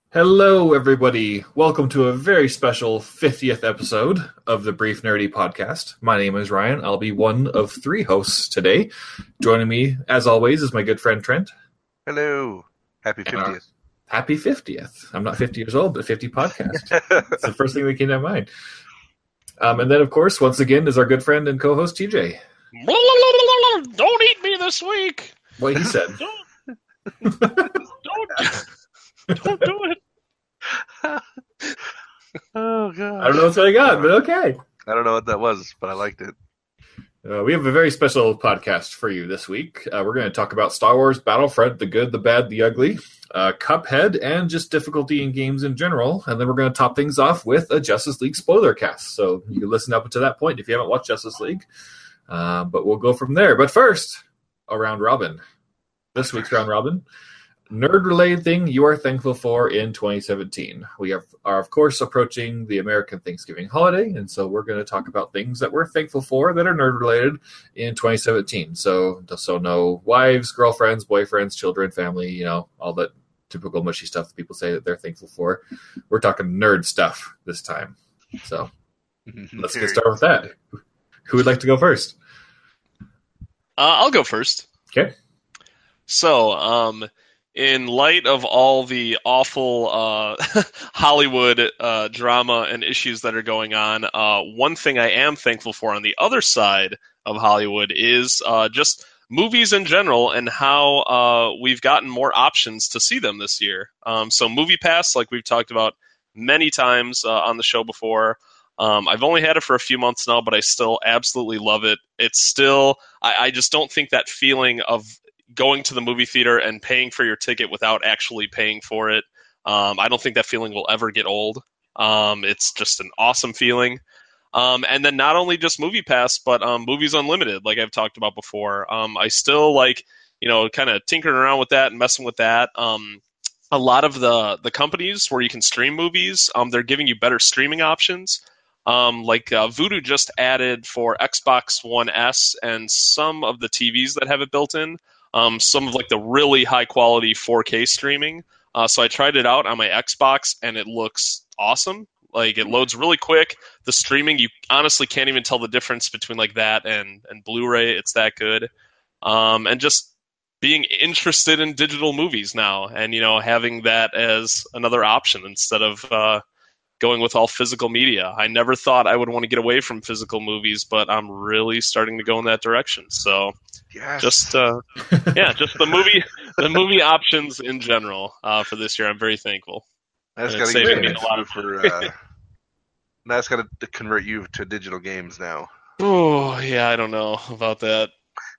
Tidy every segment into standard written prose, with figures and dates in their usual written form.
Hello, everybody. Welcome to a very special 50th episode of the Brief Nerdy Podcast. My name is Ryan. I'll be one of three hosts today. Joining me, as always, is my good friend Trent. Hello. Happy And our 50th. happy 50th. I'm not 50 years old, but 50 podcast. It's the first thing that came to mind. And then, of course, once again, is our good friend and co-host TJ. Don't eat me this week. What he said. Don't do it. Oh, God. I don't know what's going on, but okay. I don't know what that was, but I liked it. We have a very special podcast for you this week. We're going to talk about Star Wars Battlefront, the good, the bad, the ugly, Cuphead, and just difficulty in games in general. And then we're going to top things off with a Justice League spoiler cast. So you can listen up until that point if you haven't watched Justice League. But we'll go from there. But first, a round robin. This week's round robin. Nerd-related thing you are thankful for in 2017. We are, of course, approaching the American Thanksgiving holiday, and so we're going to talk about things that we're thankful for that are nerd-related in 2017. So no wives, girlfriends, boyfriends, children, family, all that typical mushy stuff that people say that they're thankful for. We're talking nerd stuff this time. So let's get started with that. Who would like to go first? I'll go first. Okay. So, in light of all the awful Hollywood drama and issues that are going on, one thing I am thankful for on the other side of Hollywood is just movies in general and how we've gotten more options to see them this year. So MoviePass, like we've talked about many times on the show before, I've only had it for a few months now, but I still absolutely love it. It's still, I just don't think that feeling of going to the movie theater and paying for your ticket without actually paying for it. I don't think that feeling will ever get old. It's just an awesome feeling. And then not only just MoviePass, but Movies Unlimited, like I've talked about before. I still like, kind of tinkering around with that and messing with that. A lot of the companies where you can stream movies, they're giving you better streaming options. Vudu just added for Xbox One S and some of the TVs that have it built in. Some of the really high quality 4K streaming. So I tried it out on my Xbox and it looks awesome. It loads really quick. The streaming, you honestly can't even tell the difference between that and Blu-ray. It's that good. And just being interested in digital movies now and, having that as another option instead of going with all physical media. I never thought I would want to get away from physical movies, but I'm really starting to go in that direction. So Yes. just the movie options in general for this year. I'm very thankful. That's And it's got saving me to a lot of that's got to convert you to digital games now. Oh yeah, I don't know about that.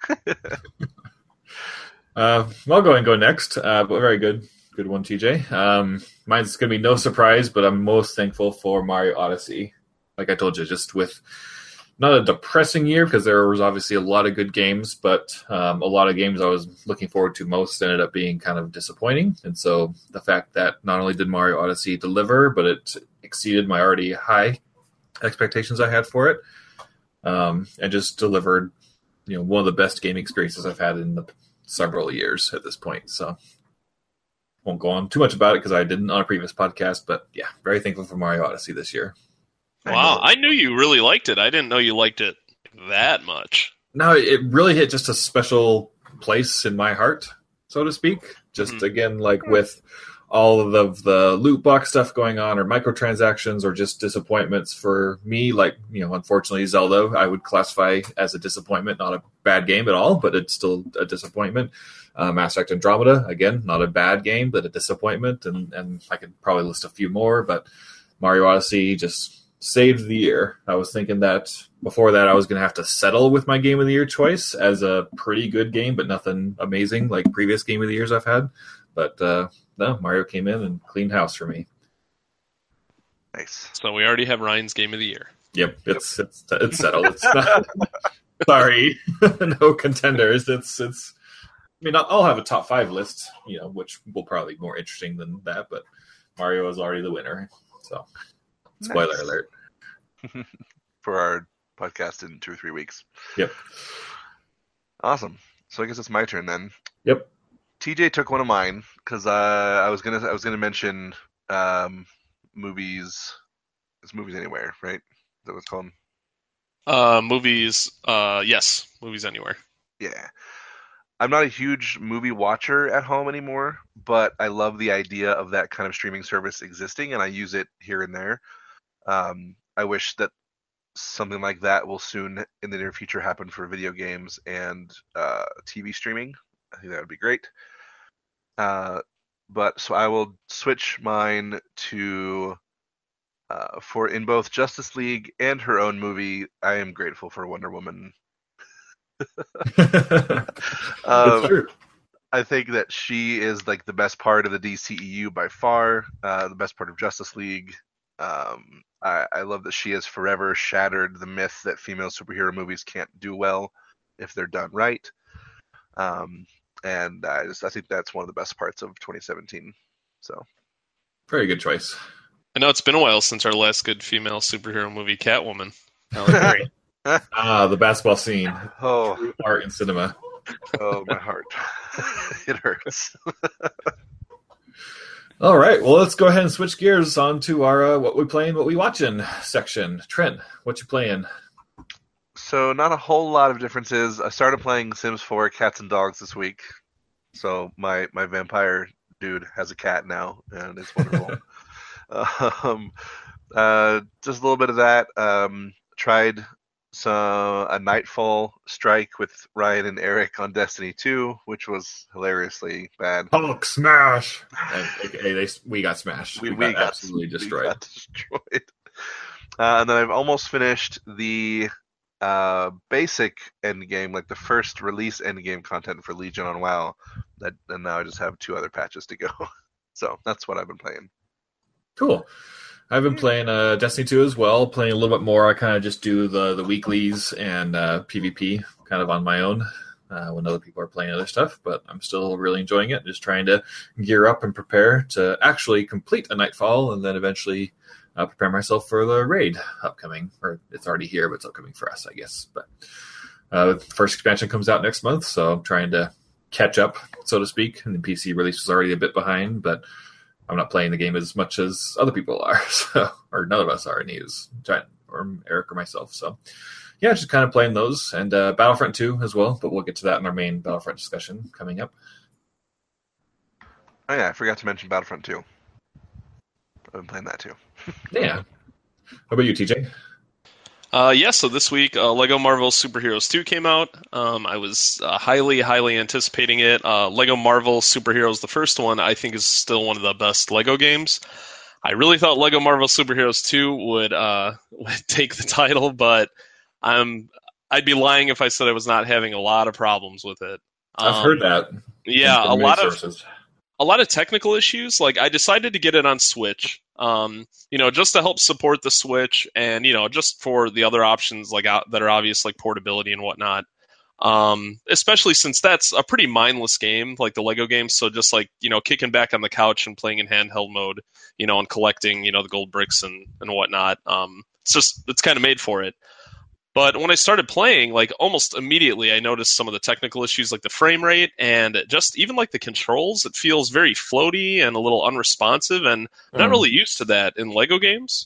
I'll go and go next. But very good one, TJ. Mine's going to be no surprise, but I'm most thankful for Mario Odyssey. Like I told you, just with not a depressing year because there was obviously a lot of good games, but a lot of games I was looking forward to most ended up being kind of disappointing. And so the fact that not only did Mario Odyssey deliver, but it exceeded my already high expectations I had for it, and just delivered, one of the best game experiences I've had in the several years at this point. So won't go on too much about it because I didn't on a previous podcast, but yeah, very thankful for Mario Odyssey this year. Wow, I knew you really liked it. I didn't know you liked it that much. No, it really hit just a special place in my heart, so to speak. Just again, with all of the loot box stuff going on, or microtransactions, or just disappointments for me. Unfortunately, Zelda, I would classify as a disappointment, not a bad game at all, but it's still a disappointment. Mass Effect Andromeda, again, not a bad game, but a disappointment. And I could probably list a few more, but Mario Odyssey just saved the year. I was thinking that before that I was going to have to settle with my Game of the Year choice as a pretty good game, but nothing amazing like previous Game of the Years I've had. But no, Mario came in and cleaned house for me. Nice. So we already have Ryan's Game of the Year. Yep, it's settled. It's not, sorry, no contenders. It's. I mean, I'll have a top 5 list, which will probably be more interesting than that. But Mario is already the winner. So, spoiler alert. For our podcast in 2 or 3 weeks. Yep. Awesome. So I guess it's my turn then. Yep. TJ took one of mine because I was gonna mention movies. It's Movies Anywhere, right? Is that what it's called? Movies. Yes, Movies Anywhere. Yeah. I'm not a huge movie watcher at home anymore, but I love the idea of that kind of streaming service existing, and I use it here and there. I wish that something like that will soon, in the near future, happen for video games and TV streaming. I think that would be great. But so I will switch mine to for in both Justice League and her own movie. I am grateful for Wonder Woman. That's true. I think that she is like the best part of the DCEU by far, the best part of Justice League. I love that she has forever shattered the myth that female superhero movies can't do well if they're done right. And I think that's one of the best parts of 2017. So, Very good choice. I know it's been a while since our last good female superhero movie, Catwoman. The basketball scene. Oh, True art in cinema. oh, my heart. It hurts. All right, well, let's go ahead and switch gears on to our what we playing, what we watching section. Trent, what you playing? So not a whole lot of differences. I started playing Sims 4 Cats and Dogs this week. So my vampire dude has a cat now, and it's wonderful. Just a little bit of that. Tried a Nightfall strike with Ryan and Eric on Destiny 2, which was hilariously bad. Hulk smash! We got smashed. We got absolutely destroyed. We got destroyed. And then I've almost finished the basic endgame, like the first release endgame content for Legion on WoW. And now I just have 2 other patches to go. So that's what I've been playing. Cool. I've been playing Destiny 2 as well, playing a little bit more. I kind of just do the weeklies and PvP kind of on my own when other people are playing other stuff, but I'm still really enjoying it, just trying to gear up and prepare to actually complete a Nightfall and then eventually prepare myself for the raid upcoming, or it's already here, but it's upcoming for us, I guess. But the first expansion comes out next month, so I'm trying to catch up, so to speak, and the PC release was already a bit behind, but I'm not playing the game as much as other people are, so, or none of us are, neither Giant or Eric or myself. So, yeah, just kind of playing those, and Battlefront 2 as well, but we'll get to that in our main Battlefront discussion coming up. Oh yeah, I forgot to mention Battlefront 2. I've been playing that too. Yeah. How about you, TJ? So this week, Lego Marvel Superheroes 2 came out. I was highly anticipating it. Lego Marvel Superheroes, the first one, I think is still one of the best Lego games. I really thought Lego Marvel Superheroes 2 would take the title, but I'd be lying if I said I was not having a lot of problems with it. I've heard that. Yeah, a lot of technical issues. Like, I decided to get it on Switch, just to help support the Switch, and just for the other options that are obvious, like portability and whatnot. Especially since that's a pretty mindless game, like the Lego games. So just like kicking back on the couch and playing in handheld mode, and collecting the gold bricks and whatnot. It's kind of made for it. But when I started playing, like almost immediately, I noticed some of the technical issues, like the frame rate and just even like the controls. It feels very floaty and a little unresponsive, and I'm not really used to that in Lego games.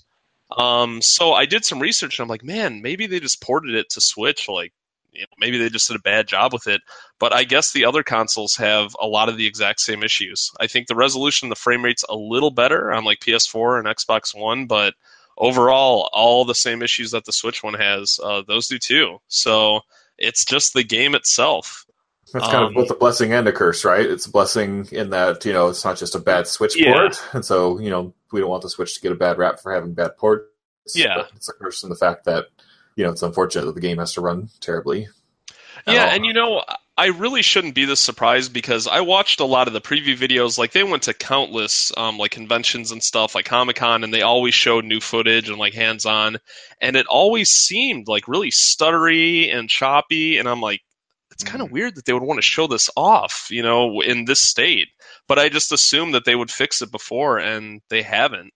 So I did some research, and I'm like, man, maybe they just ported it to Switch. Like, maybe they just did a bad job with it. But I guess the other consoles have a lot of the exact same issues. I think the resolution, the frame rate's a little better on like PS4 and Xbox One, but overall, all the same issues that the Switch one has, those do too. So it's just the game itself. That's kind of both a blessing and a curse, right? It's a blessing in that, it's not just a bad Switch port. And so, we don't want the Switch to get a bad rap for having bad ports. Yeah. But it's a curse in the fact that, it's unfortunate that the game has to run terribly. Yeah, and I really shouldn't be this surprised because I watched a lot of the preview videos. Like, they went to countless like conventions and stuff, like Comic-Con, and they always showed new footage and like hands-on, and it always seemed like really stuttery and choppy. And I'm like, it's kind of weird that they would want to show this off, in this state. But I just assumed that they would fix it before, and they haven't.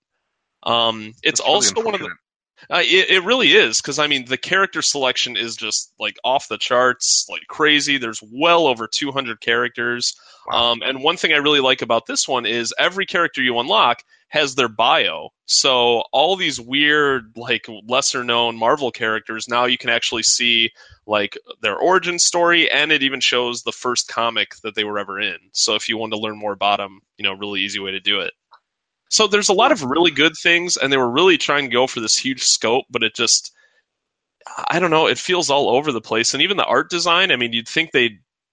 It's also one of the. It really is, because the character selection is just like off the charts, like crazy. There's well over 200 characters. Wow. And one thing I really like about this one is every character you unlock has their bio. So all these weird, like lesser known Marvel characters, now you can actually see like their origin story, and it even shows the first comic that they were ever in. So if you want to learn more about them, really easy way to do it. So there's a lot of really good things, and they were really trying to go for this huge scope, but it just, I don't know, it feels all over the place. And even the art design, I mean, you'd think that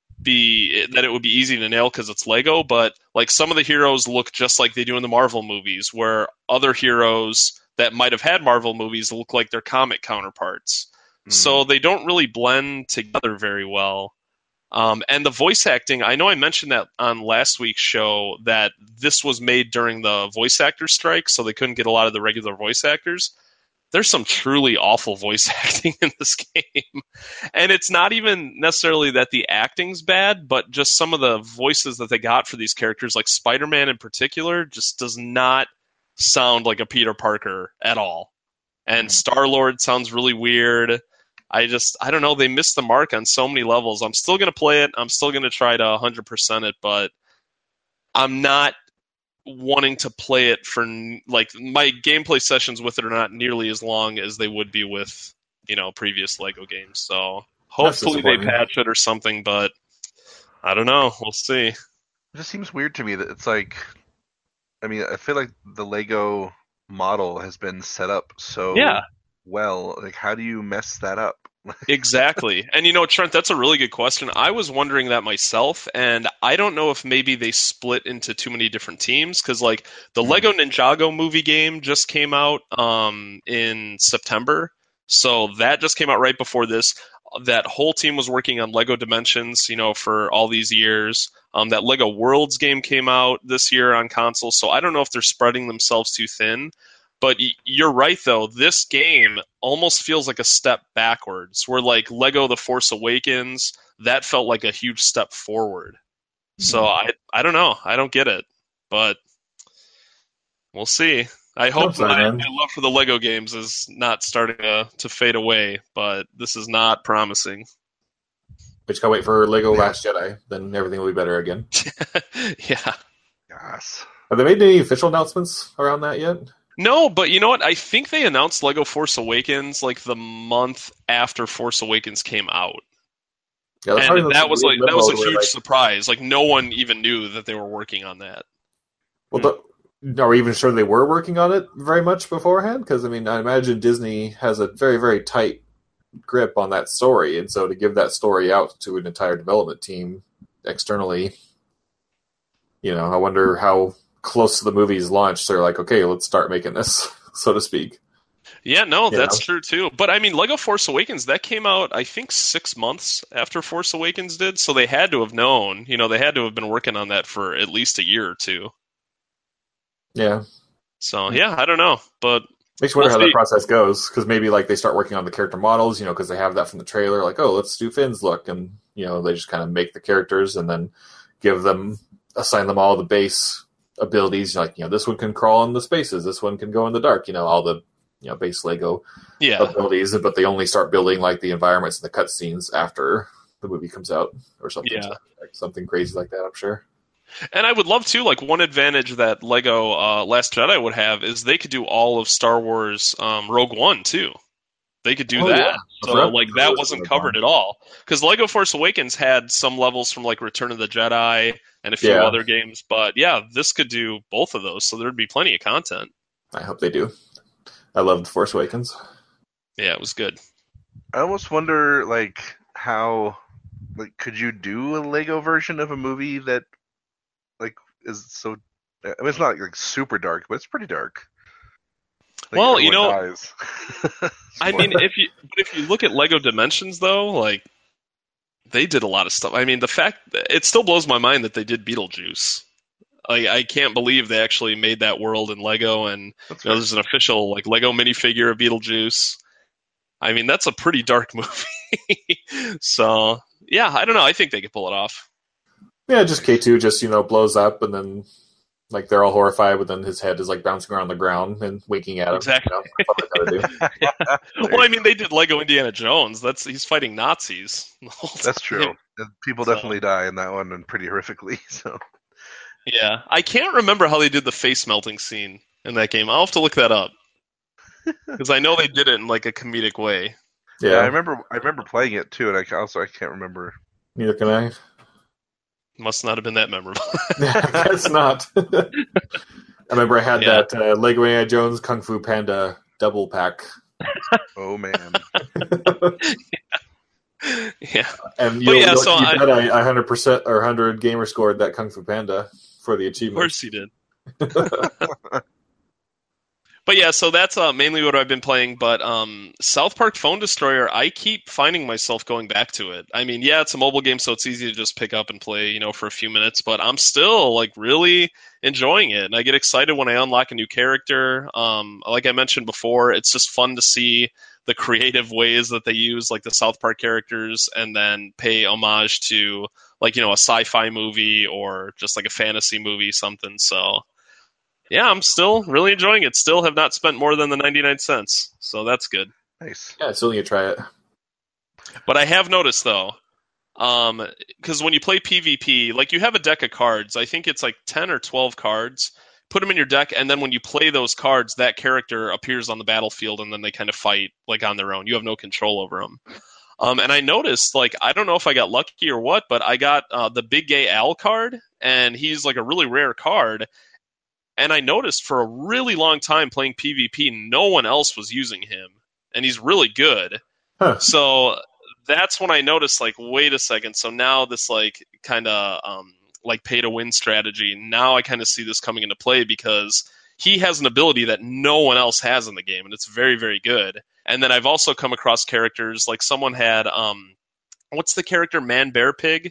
it would be easy to nail because it's Lego, but like some of the heroes look just like they do in the Marvel movies, where other heroes that might have had Marvel movies look like their comic counterparts. So they don't really blend together very well. And the voice acting, I know I mentioned that on last week's show that this was made during the voice actor strike, so they couldn't get a lot of the regular voice actors. There's some truly awful voice acting in this game. And it's not even necessarily that the acting's bad, but just some of the voices that they got for these characters, like Spider-Man in particular, just does not sound like a Peter Parker at all. And Star-Lord sounds really weird. I don't know, they missed the mark on so many levels. I'm still going to play it. I'm still going to try to 100% it, but I'm not wanting to play it for, like, my gameplay sessions with it are not nearly as long as they would be with, previous Lego games. So hopefully they patch it or something, but I don't know. We'll see. It just seems weird to me that it's like, I mean, I feel like the Lego model has been set up so well. Like, how do you mess that up? Exactly. And Trent, that's a really good question. I was wondering that myself, and I don't know if maybe they split into too many different teams, because like the Lego Ninjago movie game just came out in September. So that just came out right before this. That whole team was working on Lego Dimensions, for all these years. That Lego Worlds game came out this year on console. So I don't know if they're spreading themselves too thin. But you're right, though. This game almost feels like a step backwards, where like Lego The Force Awakens, that felt like a huge step forward. So I don't know. I don't get it. But we'll see. I hope my love for the Lego games is not starting to fade away, but this is not promising. But you gotta wait for Lego Last Jedi, then everything will be better again. Yeah. Yes. Have they made any official announcements around that yet? No, but you know what? I think they announced Lego Force Awakens like the month after Force Awakens came out. Yeah, and that was a huge surprise. Like no one even knew that they were working on that. Well, are we even sure they were working on it very much beforehand? Because I mean, I imagine Disney has a very, very tight grip on that story, and so to give that story out to an entire development team externally, I wonder how close to the movie's launch they're like, okay, let's start making this, so to speak. Yeah, no, that's true too. But I mean, Lego Force Awakens, that came out I think 6 months after Force Awakens did, so they had to have known. They had to have been working on that for at least a year or two. Yeah. So yeah, I don't know, but makes you wonder how that process goes, because maybe like they start working on the character models, because they have that from the trailer, like, oh, let's do Finn's look, and they just kind of make the characters and then assign them all the base abilities, like this one can crawl in the spaces, this one can go in the dark, all the base Lego abilities, but they only start building like the environments and the cutscenes after the movie comes out or something. Yeah. Something crazy like that, I'm sure. And I would love to, like, one advantage that Lego Last Jedi would have is they could do all of Star Wars Rogue One too. They could do that. Yeah. So like that wasn't covered at all, because Lego Force Awakens had some levels from like Return of the Jedi and a few other games, but yeah, this could do both of those, so there'd be plenty of content. I hope they do. I loved Force Awakens. Yeah, it was good. I almost wonder, like, how, like, could you do a Lego version of a movie that, like, is so? I mean, it's not like super dark, but it's pretty dark. Like, well, dies. I mean, if you look at Lego Dimensions, though, like, they did a lot of stuff. I mean, the fact it still blows my mind that they did Beetlejuice. Like, I can't believe they actually made that world in Lego, and there's an official like Lego minifigure of Beetlejuice. I mean, that's a pretty dark movie. So, yeah, I don't know. I think they could pull it off. Yeah, just K2 just blows up, and then like they're all horrified, but then his head is like bouncing around the ground and winking at him. Exactly. Well, I mean, they did Lego Indiana Jones. He's fighting Nazis. That's true. People definitely die in that one, and pretty horrifically. So, Yeah, I can't remember how they did the face melting scene in that game. I'll have to look that up because I know they did it in like a comedic way. Yeah, I Yeah, remember playing it too, and I can't remember. neither can I. Must not have been that memorable. I guess not. I remember I had Yeah. that Lego Indiana Jones Kung Fu Panda double pack. Oh man, Yeah, And But yeah, you'll so keep I- that. I 100% or 100 gamer scored that Kung Fu Panda for the of achievement. course he did. But yeah, so that's mainly what I've been playing. But South Park Phone Destroyer, I keep finding myself going back to it. I mean, yeah, it's a mobile game, so it's easy to just pick up and play, for a few minutes. But I'm still like really enjoying it, and I get excited when I unlock a new character. Like I mentioned before, it's just fun to see the creative ways that they use like the South Park characters, and then pay homage to like a sci-fi movie or just like a fantasy movie, something. So. Yeah, I'm still really enjoying it. Still have not spent more than the 99 cents. So that's good. nice. Yeah, still need to try it. But I have noticed though, because when you play PvP, like you have a deck of cards, I think it's like 10 or 12 cards. Put them in your deck, and then when you play those cards, that character appears on the battlefield, and then they kind of fight like on their own. You have no control over them. And I noticed, like, I don't know if I got lucky or what, but I got the Big Gay Al card, and he's like a really rare card. And I noticed for a really long time playing PvP, no one else was using him, and he's really good. Huh. So that's when I noticed, like, wait a second. So now this like kind of like pay to win strategy. Now I kind of see this coming into play because he has an ability that no one else has in the game, and it's very, very good. And then I've also come across characters like someone had what's the character Man Bear Pig?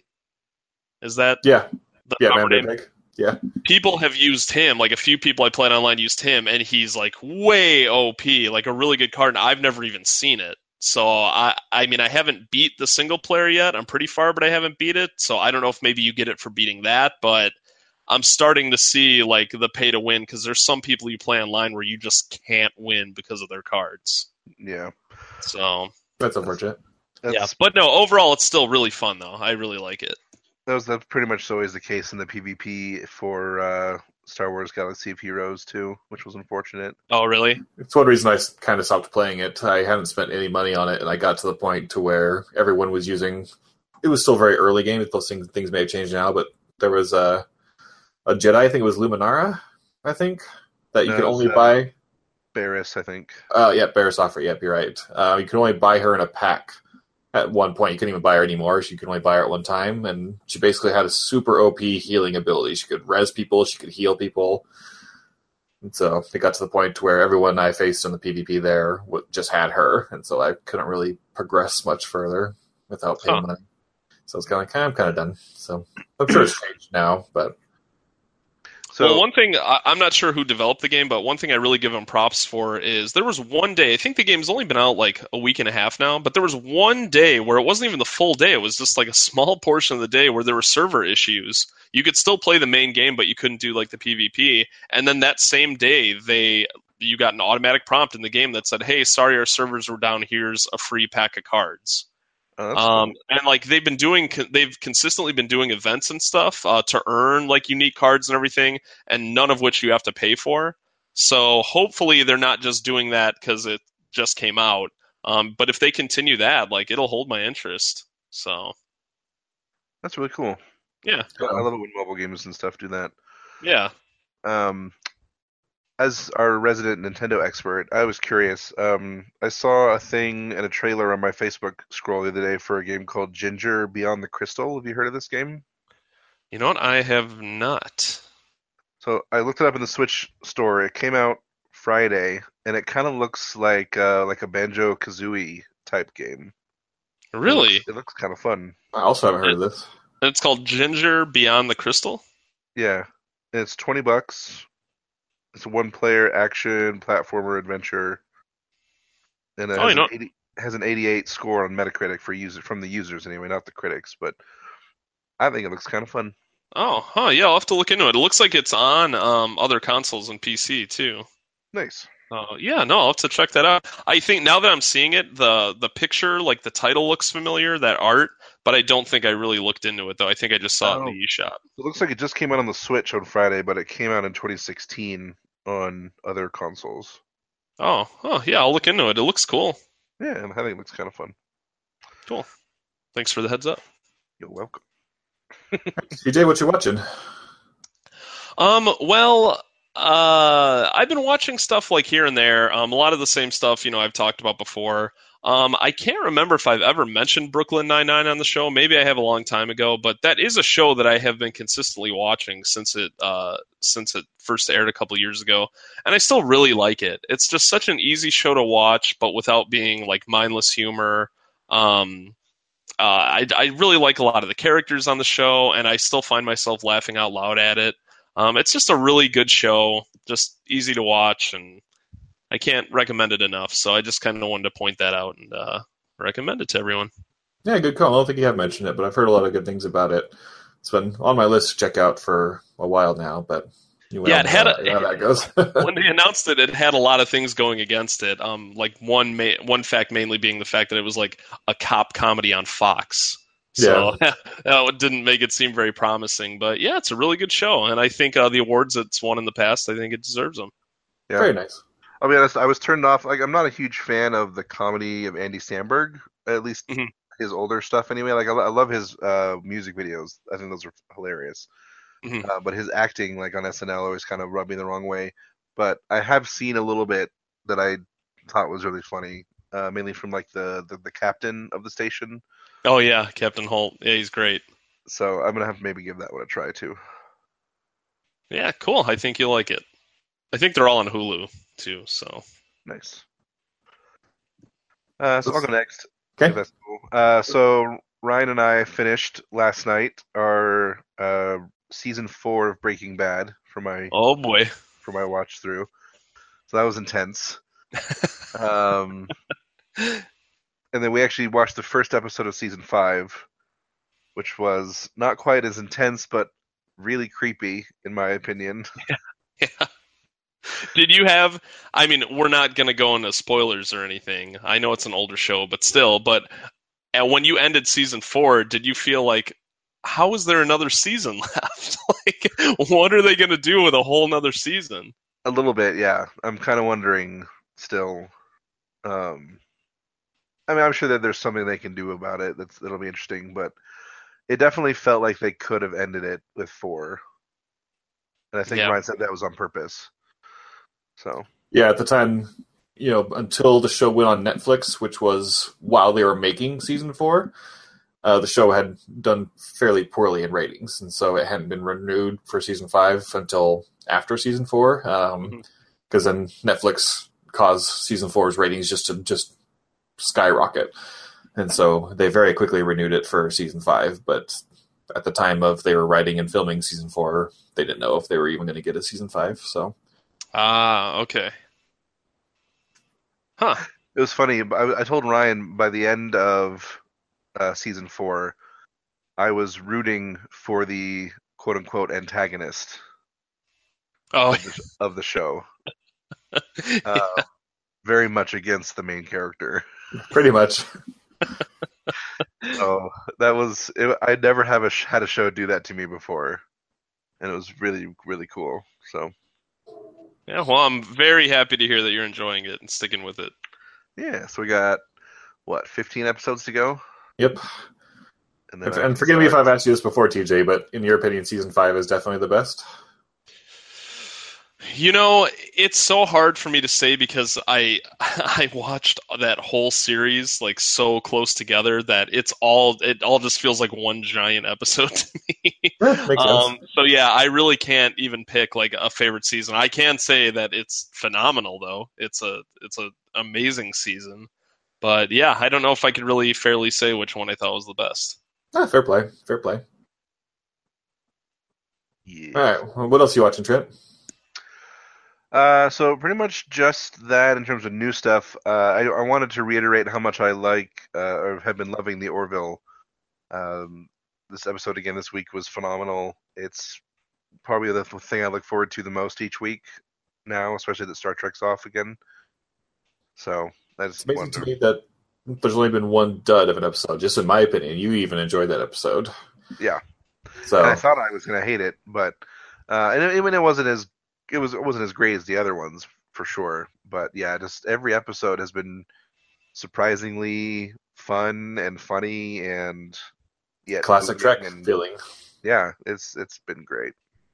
Is that Yeah, the yeah, proper man, name? big. Yeah, People have used him, like a few people I played online used him, and he's like way OP, like a really good card, and I've never even seen it. So I mean, I haven't beat the single player yet. I'm pretty far, but I haven't beat it. So I don't know if maybe you get it for beating that, but I'm starting to see like the pay to win because there's some people you play online where you just can't win because of their cards. Yeah, So that's unfortunate. that's but no, overall it's still really fun though. I really like it. that's pretty much always the case in the PvP for Star Wars Galaxy of Heroes too, which was unfortunate. Oh, really? It's one reason I kind of stopped playing it. I hadn't spent any money on it, and I got to the point to where everyone was using. It was still very early game. Those things may have changed now, but there was a Jedi. I think it was Luminara. I think that you No, could it only was, buy. Barris, I think. Yeah, Barris offer. Yep, you're right. You can only buy her in a pack. At one point, you couldn't even buy her anymore. She could only buy her at one time, and she basically had a super OP healing ability. She could res people, she could heal people. And so it got to the point where everyone I faced in the PvP there just had her, and so I couldn't really progress much further without paying money. So it's kind of like, I'm kind of done. So I'm sure it's changed now, but So Well, one thing, I'm not sure who developed the game, but one thing I really give them props for is there was one day, I think the game's only been out like a week and a half now, but there was one day where it wasn't even the full day. It was just like a small portion of the day where there were server issues. You could still play the main game, but you couldn't do like the PvP. And then that same day, you got an automatic prompt in the game that said, hey, sorry, our servers were down. Here's a free pack of cards. that's cool. And like they've consistently been doing events and stuff to earn like unique cards and everything, and none of which you have to pay for. So hopefully they're not just doing that because it just came out. But if they continue that, like it'll hold my interest. So That's really cool. yeah, I love it when mobile games and stuff do that. yeah. As our resident Nintendo expert, I was curious. I saw a thing and a trailer on my Facebook scroll the other day for a game called Ginger Beyond the Crystal. Have you heard of this game? You know what? I have not. So I looked it up in the Switch store. It came out Friday, and it kind of looks like a Banjo-Kazooie type game. Really? It looks kind of fun. I also haven't heard of this. It's called Ginger Beyond the Crystal? Yeah, and it's $20. It's a one-player action platformer adventure, and it has an 88 score on Metacritic from the users anyway, not the critics. But I think it looks kind of fun. Oh, huh. Yeah, I'll have to look into it. It looks like it's on other consoles and PC too. Nice. Oh yeah, no, I'll have to check that out. I think now that I'm seeing it, the picture, like the title looks familiar, that art, but I don't think I really looked into it though. I think I just saw it in the Oh, eShop. it looks like it just came out on the Switch on Friday, but it came out in 2016 on other consoles. Oh, yeah, I'll look into it. It looks cool. Yeah, and I think it looks kind of fun. Cool. Thanks for the heads up. You're welcome. TJ, what you watching? Well, I've been watching stuff like here and there. A lot of the same stuff, I've talked about before. I can't remember if I've ever mentioned Brooklyn Nine-Nine on the show. Maybe I have a long time ago, but that is a show that I have been consistently watching since it first aired a couple years ago, and I still really like it. It's just such an easy show to watch, but without being like mindless humor. I really like a lot of the characters on the show, and I still find myself laughing out loud at it. It's just a really good show, just easy to watch, and I can't recommend it enough. So I just kind of wanted to point that out and recommend it to everyone. Yeah, good call. I don't think you have mentioned it, but I've heard a lot of good things about it. It's been on my list to check out for a while now, but Yeah, it had how that goes. when they announced it, it had a lot of things going against it. Like one fact mainly being the fact that it was like a cop comedy on Fox. So it didn't make it seem very promising. But yeah, it's a really good show, and I think the awards it's won in the past, I think it deserves them. Yeah. Very nice. I'll be honest, I was turned off. Like, I'm not a huge fan of the comedy of Andy Samberg, at least Mhm. his older stuff anyway. Like, I love his music videos. I think those are hilarious. Mhm. But his acting, like on SNL, always kind of rubbed me the wrong way. But I have seen a little bit that I thought was really funny, mainly from like the captain of the station. Oh yeah, Captain Holt. Yeah, he's great. So I'm gonna have to maybe give that one a try too. Yeah, cool. I think you'll like it. I think they're all on Hulu too. So Nice. So I'll go next. Okay. If that's cool. So Ryan and I finished last night our season 4 of Breaking Bad oh boy. for my watch through. So that was intense. Um, and then we actually watched the first episode of season 5, which was not quite as intense, but really creepy, in my opinion. Yeah. Did you have? I mean, we're not going to go into spoilers or anything. I know it's an older show, but still. But when you ended season 4, did you feel like, how is there another season left? Like, what are they going to do with a whole nother season? A little bit, yeah. I'm kind of wondering still. I mean, I'm sure that there's something they can do about it that'll be interesting, but it definitely felt like they could have ended it with 4. And I think Yeah. Ryan said that was on purpose. So Yeah, at the time, until the show went on Netflix, which was while they were making season 4, the show had done fairly poorly in ratings, and so it hadn't been renewed for season 5 until after season 4. Because then Netflix caused season 4's ratings just skyrocket, and so they very quickly renewed it for season 5. But at the time of they were writing and filming season 4, they didn't know if they were even going to get a season 5. So. Ah, okay. Huh. it was funny. I told Ryan by the end of season 4, I was rooting for the quote unquote antagonist Oh, of the show. yeah. Very much against the main character. Pretty much. So that was it. I never had a show do that to me before, and it was really really cool. So Yeah, well, I'm very happy to hear that you're enjoying it and sticking with it. yeah, so we got 15 episodes to go, Yep. and then And forgive me if I've asked you this before, TJ, but in your opinion, season 5 is definitely the best? It's so hard for me to say because I I watched that whole series like so close together that it all just feels like one giant episode to me. Yeah, makes sense. So yeah, I really can't even pick like a favorite season. I can say that it's phenomenal though. It's a amazing season. But yeah, I don't know if I could really fairly say which one I thought was the best. Fair play. Fair play. Yeah. All right. Well, what else are you watching, Trent? So pretty much just that in terms of new stuff. I wanted to reiterate how much I like or have been loving the Orville. This episode again this week was phenomenal. It's probably the thing I look forward to the most each week. now, especially that Star Trek's off again. So I It's just amazing to wonder. me that there's only been one dud of an episode. Just in my opinion, you even enjoyed that episode. Yeah, So and I thought I was gonna hate it, but it wasn't as it wasn't as great as the other ones for sure. But yeah, just every episode has been surprisingly fun and funny and yet classic moving Trek and feeling. yeah, it's been great.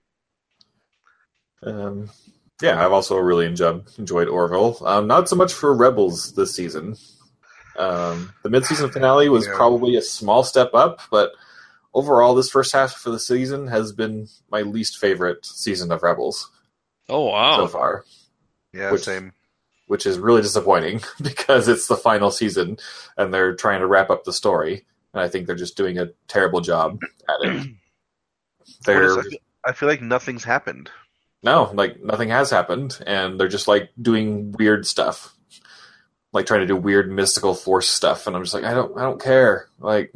Yeah, I've also really enjoyed Orville. Not so much for Rebels this season. The mid-season finale was Yeah. probably a small step up, but overall, this first half of the season has been my least favorite season of Rebels Oh wow. so far, Yeah, Which- same. which is really disappointing because it's the final season and they're trying to wrap up the story, and I think they're just doing a terrible job at it. They're I feel like nothing's happened. No, like nothing has happened, and they're just like doing weird stuff, like trying to do weird mystical force stuff, and I'm just like, I don't care. Like,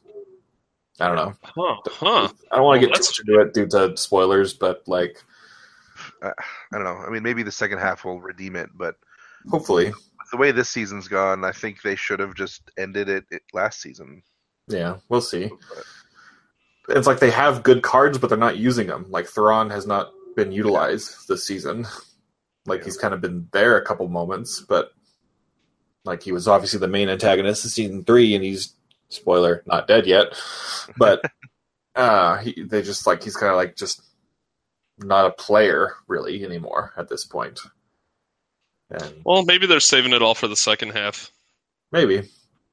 I don't know. Huh. I don't want to Well, get too much into it due to spoilers, but like, I don't know. I mean, maybe the second half will redeem it, but hopefully, the way this season's gone, I think they should have just ended it last season. yeah, we'll see. But, It's like they have good cards, but they're not using them. Like Theron has not been utilized this season. Like he's kind of been there a couple moments, but like he was obviously the main antagonist of season 3, and he's spoiler not dead yet. But they just like he's kind of like just not a player really anymore at this point. And Well, maybe they're saving it all for the second half. maybe,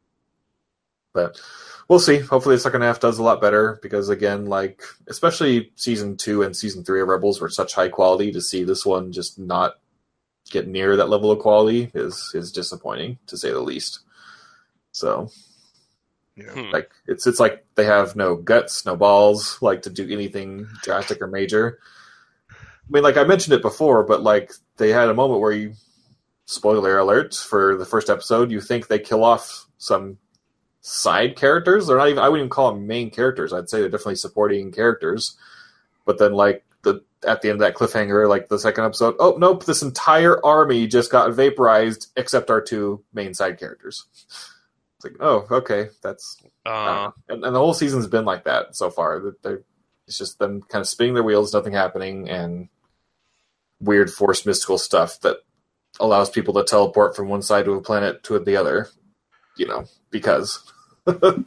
but we'll see. Hopefully, the second half does a lot better because, again, like especially season 2 and season 3 of Rebels were such high quality. To see this one just not get near that level of quality is disappointing, to say the least. So, yeah. like it's like they have no guts, no balls, like to do anything drastic or major. I mean, like I mentioned it before, but like they had a moment where you, spoiler alert for the first episode, you think they kill off some side characters. They're not even, I wouldn't even call them main characters. I'd say they're definitely supporting characters. But then like at the end of that cliffhanger, like the second episode, oh nope, this entire army just got vaporized except our 2 main side characters. It's like, oh, okay, that's and the whole season's been like that so far. It's just them kind of spinning their wheels, nothing happening, and weird force mystical stuff that allows people to teleport from one side of a planet to the other, because. So,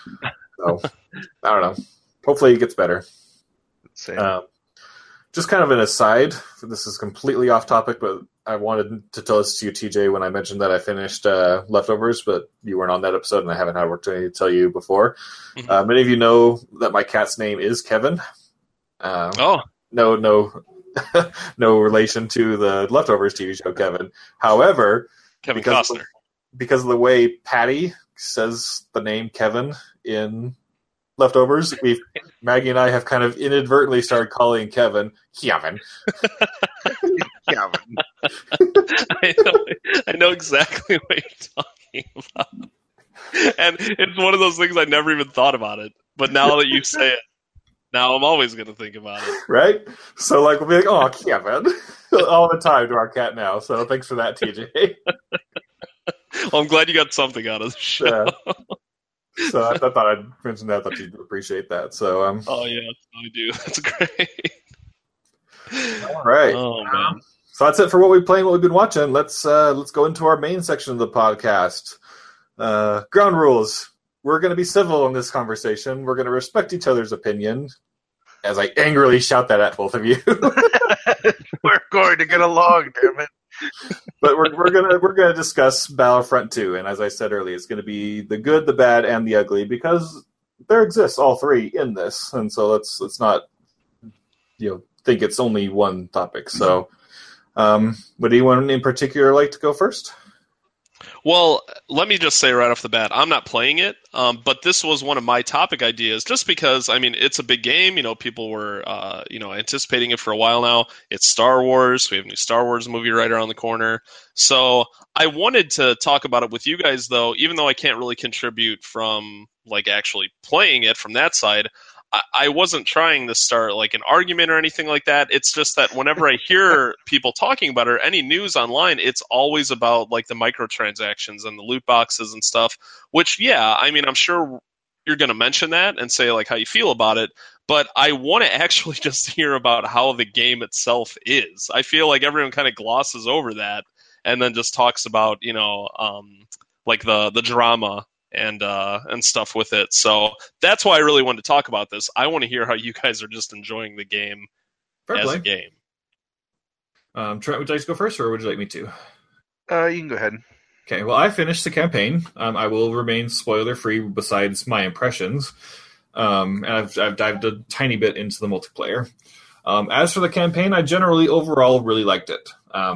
I don't know. Hopefully it gets better. Same. Just kind of an aside, this is completely off topic, but I wanted to tell this to you, TJ, when I mentioned that I finished Leftovers, but you weren't on that episode, and I haven't had an opportunity to tell you before. Mhm. Many of you know that my cat's name is Kevin. Oh, No, no relation to the Leftovers TV show, Kevin. However, Kevin because Costner. because of the way Patty says the name Kevin in Leftovers, Maggie and I have kind of inadvertently started calling Kevin Kevin. Calvin. I know exactly what you're talking about. And it's one of those things I never even thought about it. But now that you say it, now I'm always going to think about it. Right? So, like, we'll be like, oh, Kevin, all the time to our cat now. So, thanks for that, TJ. Well, I'm glad you got something out of the show. Yeah. So, I thought I'd mention that. I thought you'd appreciate that. So, Oh, yeah, I do. That's great. all right. Oh, man. So that's it for what we've played, what we've been watching. Let's go into our main section of the podcast. Ground rules. We're going to be civil in this conversation. We're going to respect each other's opinion. As I angrily shout that at both of you, We're going to get along, damn it. but we're gonna discuss Battlefront 2, and as I said earlier, it's going to be the good, the bad, and the ugly because there exists all 3 in this, and so let's not think it's only one topic. So, would anyone in particular like to go first? Well, let me just say right off the bat, I'm not playing it, but this was one of my topic ideas just because, I mean, it's a big game. People were, anticipating it for a while now. It's Star Wars. We have a new Star Wars movie right around the corner. So I wanted to talk about it with you guys, though, even though I can't really contribute from, like, actually playing it from that side. I wasn't trying to start like an argument or anything like that. It's just that whenever I hear people talking about it or any news online, it's always about like the microtransactions and the loot boxes and stuff, which, yeah, I mean, I'm sure you're going to mention that and say like how you feel about it, but I want to actually just hear about how the game itself is. I feel like everyone kind of glosses over that and then just talks about, like the drama and stuff with it. So that's why I really wanted to talk about this. I want to hear how you guys are just enjoying the game as a game. Trent, would you like to go first, or would you like me to? You can go ahead. Okay, well, I finished the campaign. I will remain spoiler-free besides my impressions. And I've dived a tiny bit into the multiplayer. As for the campaign, I generally, overall, really liked it.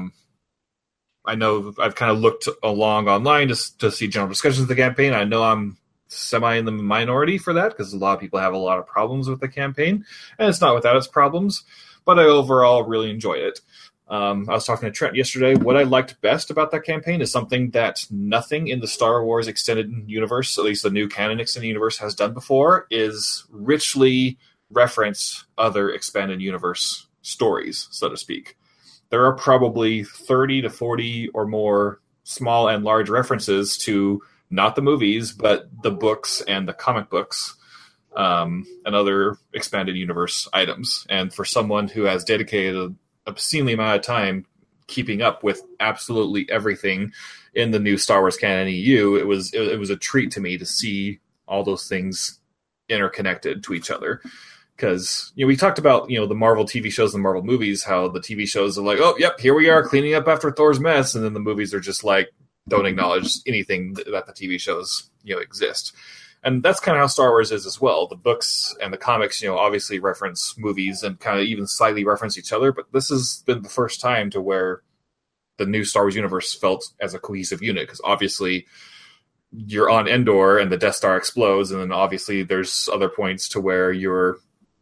I know I've kind of looked along online to see general discussions of the campaign. I know I'm semi in the minority for that, because a lot of people have a lot of problems with the campaign, and it's not without its problems, but I overall really enjoyed it. I was talking to Trent yesterday. What I liked best about that campaign is something that nothing in the Star Wars extended universe, at least the new canon extended universe, has done before, is richly reference other expanded universe stories, so to speak. There are probably 30 to 40 or more small and large references to not the movies, but the books and the comic books, and other expanded universe items. And for someone who has dedicated obscenely amount of time keeping up with absolutely everything in the new Star Wars canon EU, it was a treat to me to see all those things interconnected to each other. Because we talked about the Marvel TV shows and the Marvel movies, how the TV shows are like, oh, yep, here we are cleaning up after Thor's mess, and then the movies are just like don't acknowledge anything that the TV shows exist. And that's kind of how Star Wars is as well. The books and the comics, obviously reference movies and kind of even slightly reference each other. But this has been the first time to where the new Star Wars universe felt as a cohesive unit. Because obviously you're on Endor and the Death Star explodes. And then obviously there's other points to where you're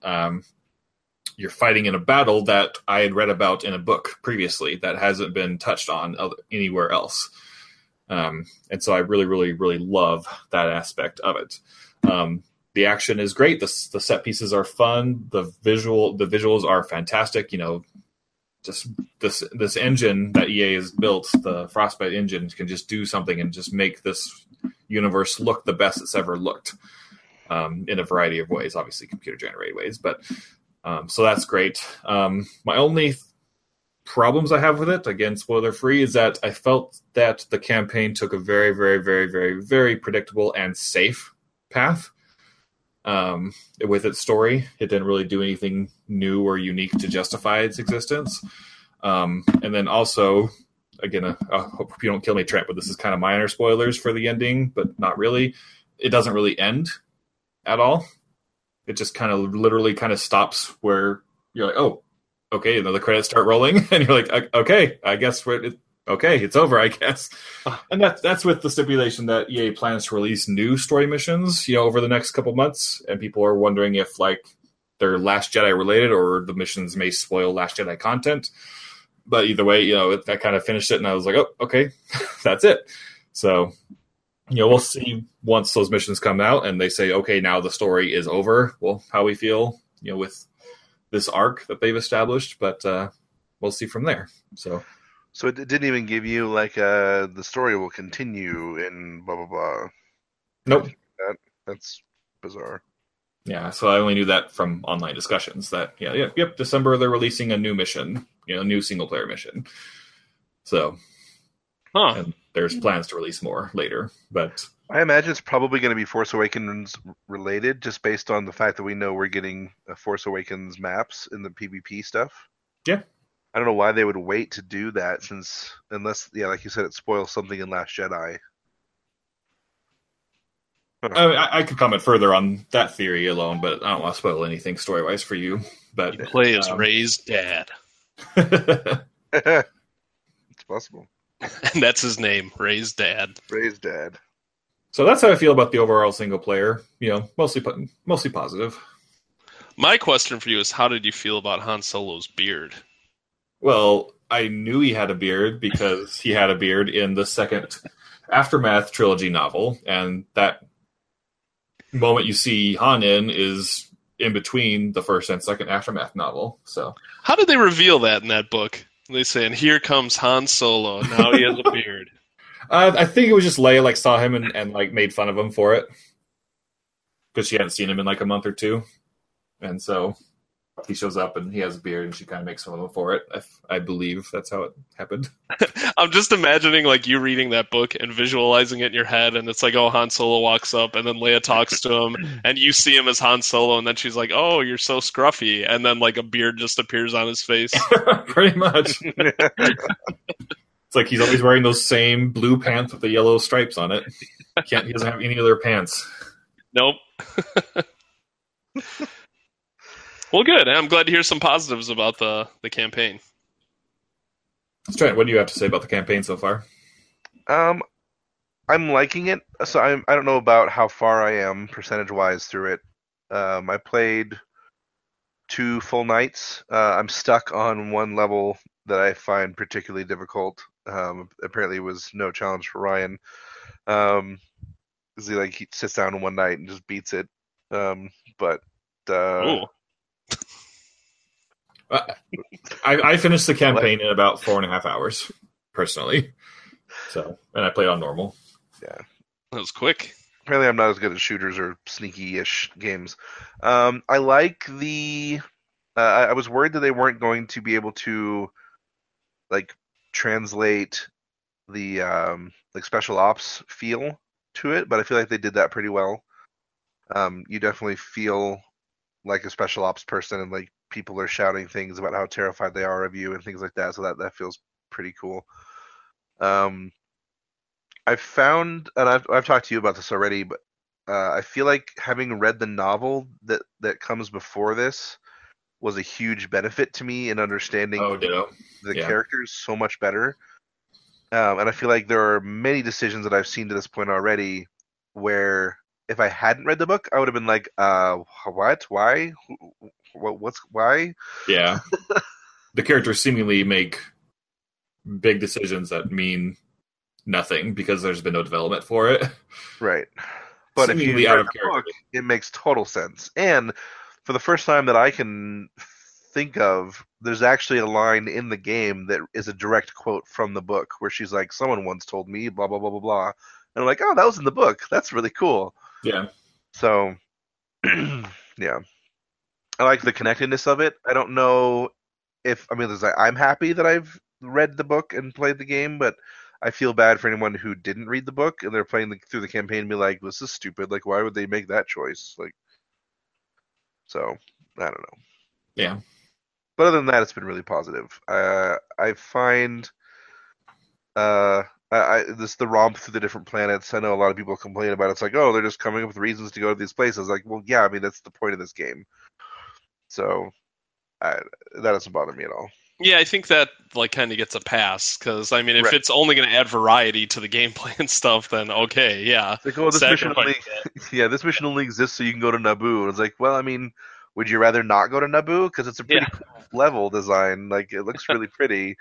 fighting in a battle that I had read about in a book previously that hasn't been touched on anywhere else. And so I really, really, really love that aspect of it. The action is great. The set pieces are fun. The visuals are fantastic. Just this engine that EA has built, the Frostbite engine, can just do something and just make this universe look the best it's ever looked, in a variety of ways, obviously computer generated ways. But so that's great. My only problems I have with it, again, spoiler free, is that I felt that the campaign took a very, very, very, very, very predictable and safe path with its story. It didn't really do anything new or unique to justify its existence. And then also, again, I hope you don't kill me, Trent, but this is kind of minor spoilers for the ending, but not really. It doesn't really end at all. It just kind of literally kind of stops where you're like, oh, okay, and then the credits start rolling, and you're like, okay, I guess it's over, I guess. And that's with the stipulation that EA plans to release new story missions, over the next couple months, and people are wondering if they're Last Jedi related or the missions may spoil Last Jedi content. But either way, that kind of finished it, and I was like, oh, okay, that's it. So, we'll see once those missions come out and they say, okay, now the story is over. Well, how we feel, with this arc that they've established, but we'll see from there. So it didn't even give you the story will continue in blah blah blah. Nope. That's bizarre. Yeah, so I only knew that from online discussions. That yep, December they're releasing a new mission, a new single player mission. So, and there's plans to release more later, but I imagine it's probably going to be Force Awakens related, just based on the fact that we know we're getting Force Awakens maps in the PvP stuff. Yeah. I don't know why they would wait to do that, unless, like you said, it spoils something in Last Jedi. I could comment further on that theory alone, but I don't want to spoil anything story-wise for you. But you play as Rey's dad. It's possible. And that's his name, Rey's dad. Rey's dad. So that's how I feel about the overall single player. Mostly positive. My question for you is, how did you feel about Han Solo's beard? Well, I knew he had a beard because he had a beard in the second Aftermath trilogy novel, and that moment you see Han in is in between the first and second Aftermath novel. So How did they reveal that in that book? They say, and here comes Han Solo. Now he has a beard. I think it was just Leia like saw him and like made fun of him for it because she hadn't seen him in like a month or two, and so he shows up and he has a beard and she kind of makes fun of him for it. I believe that's how it happened. I'm just imagining like you reading that book and visualizing it in your head, and it's like, oh, Han Solo walks up, and then Leia talks to him, and you see him as Han Solo, and then she's like, oh, you're so scruffy, and then like a beard just appears on his face. Pretty much. It's like he's always wearing those same blue pants with the yellow stripes on it. He doesn't have any other pants. Nope. Well, good. I'm glad to hear some positives about the campaign. Let's try it. What do you have to say about the campaign so far? I'm liking it. So I don't know about how far I am percentage-wise through it. I played 2 full nights. I'm stuck on one level that I find particularly difficult. Apparently, it was no challenge for Ryan. He sits down in one night and just beats it. Ooh. I finished the campaign in about 4.5 hours, personally. So, and I played on normal. Yeah, That was quick. apparently I'm not as good at shooters or sneaky-ish games. I like the. I was worried that they weren't going to be able to, like, translate the like special ops feel to it, but I feel like they did that pretty well. You definitely feel like a special ops person, and like people are shouting things about how terrified they are of you and things like that. So that feels pretty cool. I've found, and I've talked to you about this already, but I feel like having read the novel that comes before this was a huge benefit to me in understanding the characters so much better. And I feel like there are many decisions that I've seen to this point already where if I hadn't read the book, I would have been like, what? Why? What's why? Yeah. The characters seemingly make big decisions that mean nothing because there's been no development for it. Right. But if you read the book, it makes total sense. And for the first time that I can think of, there's actually a line in the game that is a direct quote from the book where she's like, someone once told me, blah, blah, blah, blah, blah. And I'm like, oh, that was in the book. That's really cool. Yeah. So, yeah. I like the connectedness of it. I don't know if, I'm happy that I've read the book and played the game, but I feel bad for anyone who didn't read the book and they're playing through the campaign and be like, this is stupid. Like, why would they make that choice? Like, so, I don't know. Yeah. But other than that, it's been really positive. I find the romp through the different planets. I know a lot of people complain about it. It's like, oh, they're just coming up with reasons to go to these places. Like, well, yeah, that's the point of this game. So that doesn't bother me at all. Yeah, I think that like kind of gets a pass because if it's only going to add variety to the gameplay and stuff, then okay, yeah. It's like, oh, this mission only exists so you can go to Naboo. And it's like, well, would you rather not go to Naboo? Because it's a pretty cool level design. Like, it looks really pretty.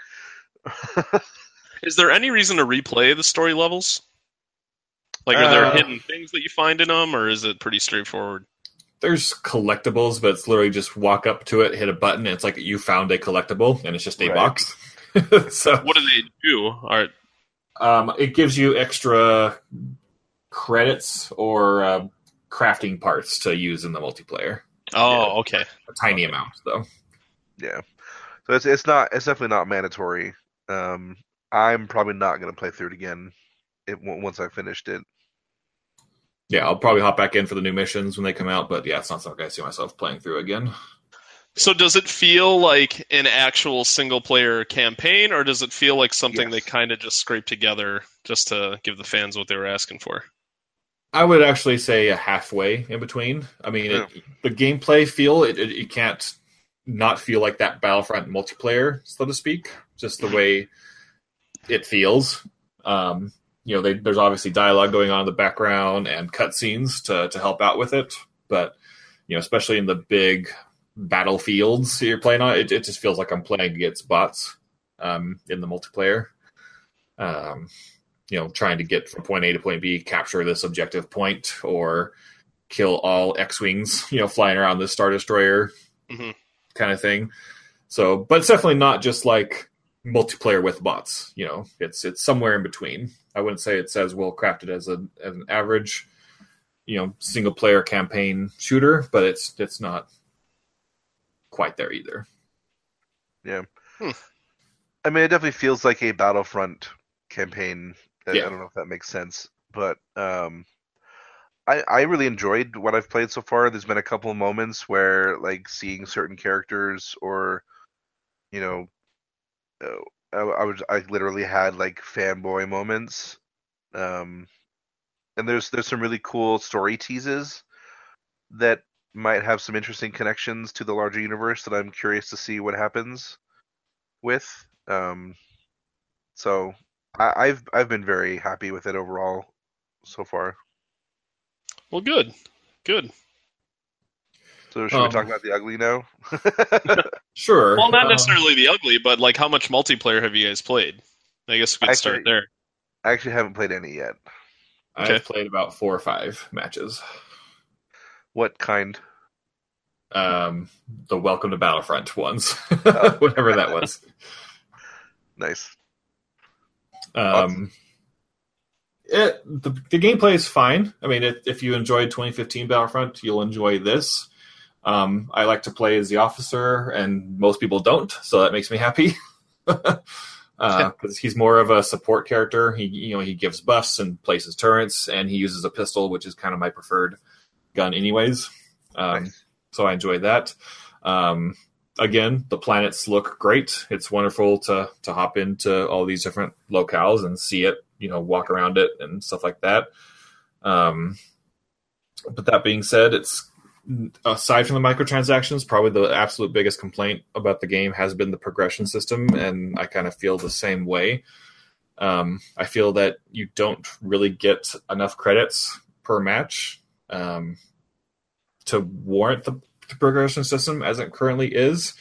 Is there any reason to replay the story levels? Like, are there hidden things that you find in them, or is it pretty straightforward? There's collectibles, but it's literally just walk up to it, hit a button, and it's like you found a collectible, and it's just a box. So what do they do? All right. It gives you extra credits or crafting parts to use in the multiplayer. Oh, okay. A tiny amount, though. Yeah. So it's definitely not mandatory. I'm probably not going to play through it again once I finished it. Yeah, I'll probably hop back in for the new missions when they come out, but yeah, it's not something I see myself playing through again. So does it feel like an actual single-player campaign, or does it feel like something they kind of just scraped together just to give the fans what they were asking for? I would actually say a halfway in between. The gameplay feel, it can't not feel like that Battlefront multiplayer, so to speak, just the way it feels. There's obviously dialogue going on in the background and cutscenes to help out with it. But, especially in the big battlefields you're playing on, it just feels like I'm playing against bots in the multiplayer. Trying to get from point A to point B, capture this objective point, or, kill all X-wings, flying around the Star Destroyer Mhm. kind of thing. So, but it's definitely not just like multiplayer with bots. It's somewhere in between. I wouldn't say it's as well crafted as an average, single player campaign shooter, but it's not quite there either. Yeah. Hmm. I mean, it definitely feels like a Battlefront campaign. I Yeah. don't know if that makes sense, but I really enjoyed what I've played so far. There's been a couple of moments where, like, seeing certain characters, or I literally had like fanboy moments. And there's some really cool story teases that might have some interesting connections to the larger universe that I'm curious to see what happens with. So I've been very happy with it overall so far. Well, good. So should we talk about the ugly now? Sure. Well, not necessarily the ugly, but like how much multiplayer have you guys played? I guess we could start there. I actually haven't played any yet. Okay. I've played about 4 or 5 matches. What kind? The Welcome to Battlefront ones, whatever that was. Nice. The gameplay is fine. I mean, if you enjoyed 2015 Battlefront, you'll enjoy this. I like to play as the officer, and most people don't, so that makes me happy. Because he's more of a support character. He gives buffs and places turrets, and he uses a pistol, which is kind of my preferred gun, anyways. Nice. So I enjoy that. Again, the planets look great. It's wonderful to hop into all these different locales and see it, walk around it and stuff like that. But that being said, it's, aside from the microtransactions, probably the absolute biggest complaint about the game has been the progression system, and I kind of feel the same way. I feel that you don't really get enough credits per match to warrant the progression system as it currently is.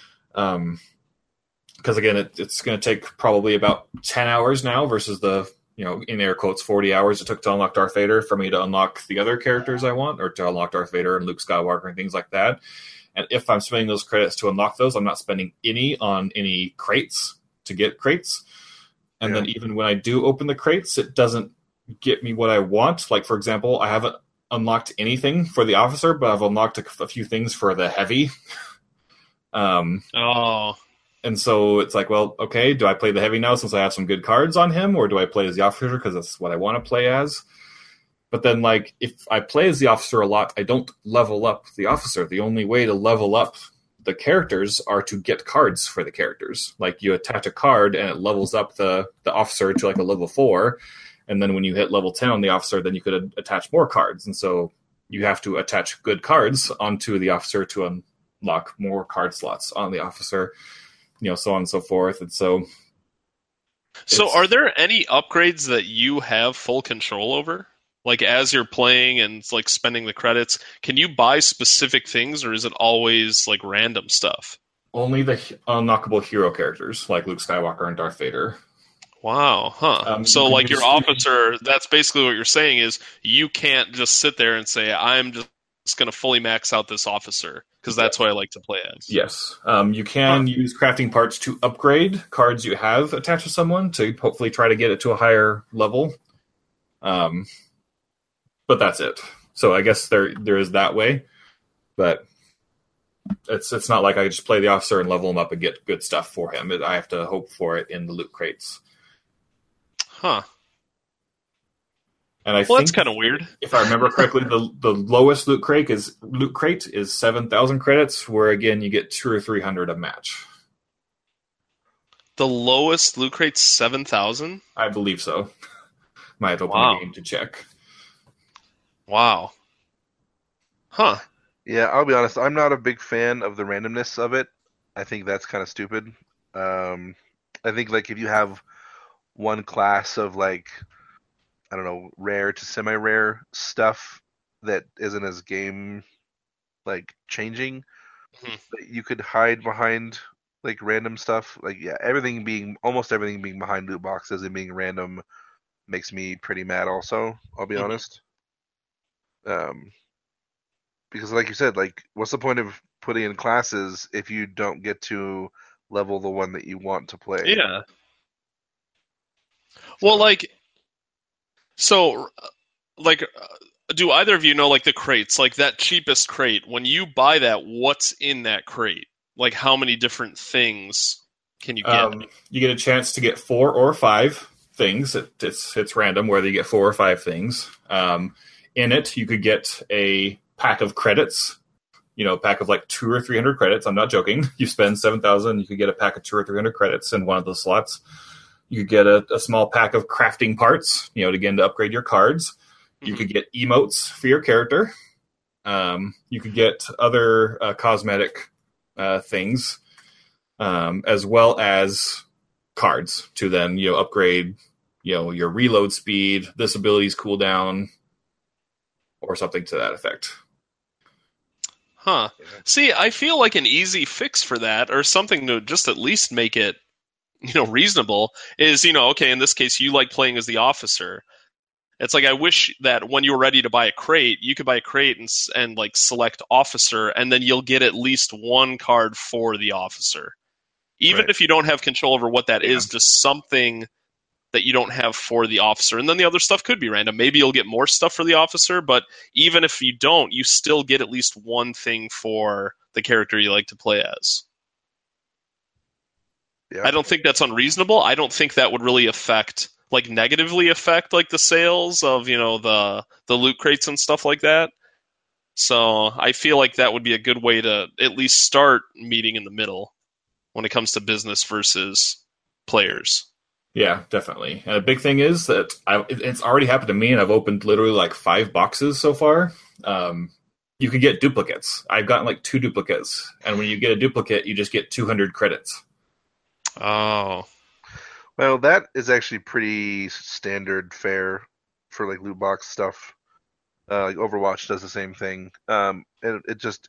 Because again, it's going to take probably about 10 hours now versus the, in air quotes, 40 hours it took to unlock Darth Vader for me to unlock the other characters I want, or to unlock Darth Vader and Luke Skywalker and things like that. And if I'm spending those credits to unlock those, I'm not spending any on any crates to get crates. And then even when I do open the crates, it doesn't get me what I want. Like, for example, I haven't unlocked anything for the officer, but I've unlocked a few things for the heavy. And so it's like, well, okay, do I play the heavy now since I have some good cards on him, or do I play as the officer because that's what I want to play as? But then, like, if I play as the officer a lot, I don't level up the officer. The only way to level up the characters are to get cards for the characters. Like, you attach a card and it levels up the officer to like a level 4. And then when you hit level 10 on the officer, then you could attach more cards. And so you have to attach good cards onto the officer to unlock more card slots on the officer, so on and so forth. And so are there any upgrades that you have full control over? Like, as you're playing and like spending the credits, can you buy specific things, or is it always like random stuff? Only the unlockable hero characters like Luke Skywalker and Darth Vader. Wow, huh. So like your officer, that's basically what you're saying is you can't just sit there and say, I'm just going to fully max out this officer because that's what I like to play as. Yes. You can use crafting parts to upgrade cards you have attached to someone to hopefully try to get it to a higher level. But that's it. So I guess there is that way. But it's not like I just play the officer and level him up and get good stuff for him. I have to hope for it in the loot crates. Huh. And I think that's kind of weird. If I remember correctly, the lowest loot crate is 7,000 credits, where again you get 200 or 300 a match. The lowest loot crate's 7,000? I believe so. Might have to open the game to check. Wow. Huh. Yeah, I'll be honest. I'm not a big fan of the randomness of it. I think that's kind of stupid. I think like if you have one class of like, I don't know, rare to semi-rare stuff that isn't as game like changing, that you could hide behind like random stuff. Like, yeah, almost everything being behind loot boxes and being random makes me pretty mad also, I'll be honest. because like you said, like what's the point of putting in classes if you don't get to level the one that you want to play? Yeah. Well, do either of you know, like, the crates, like that cheapest crate, when you buy that, what's in that crate? Like, how many different things can you get? You get a chance to get 4 or 5 things. It's random whether you get 4 or 5 things. In it, you could get a pack of credits, a pack of like 200 or 300 credits. I'm not joking. You spend 7,000, you could get a pack of 200 or 300 credits in one of those slots. You could get a small pack of crafting parts, to upgrade your cards. You could get emotes for your character. You could get other cosmetic things, as well as cards to then upgrade your reload speed, this ability's cooldown, or something to that effect. Huh. See, I feel like an easy fix for that, or something to just at least make it reasonable, is okay, in this case you like playing as the officer. It's like, I wish that when you were ready to buy a crate, you could buy a crate and like select officer, and then you'll get at least one card for the officer. Even if you don't have control over what that is, just something that you don't have for the officer. And then the other stuff could be random. Maybe you'll get more stuff for the officer, but even if you don't, you still get at least one thing for the character you like to play as. Yeah. I don't think that's unreasonable. I don't think that would really negatively affect like the sales of the loot crates and stuff like that. So I feel like that would be a good way to at least start meeting in the middle when it comes to business versus players. Yeah, definitely. And a big thing is that it's already happened to me, and I've opened literally like 5 boxes so far. You can get duplicates. I've gotten like 2 duplicates, and when you get a duplicate, you just get 200 credits. Oh. Well, that is actually pretty standard fare for like loot box stuff. Like Overwatch does the same thing. And it just,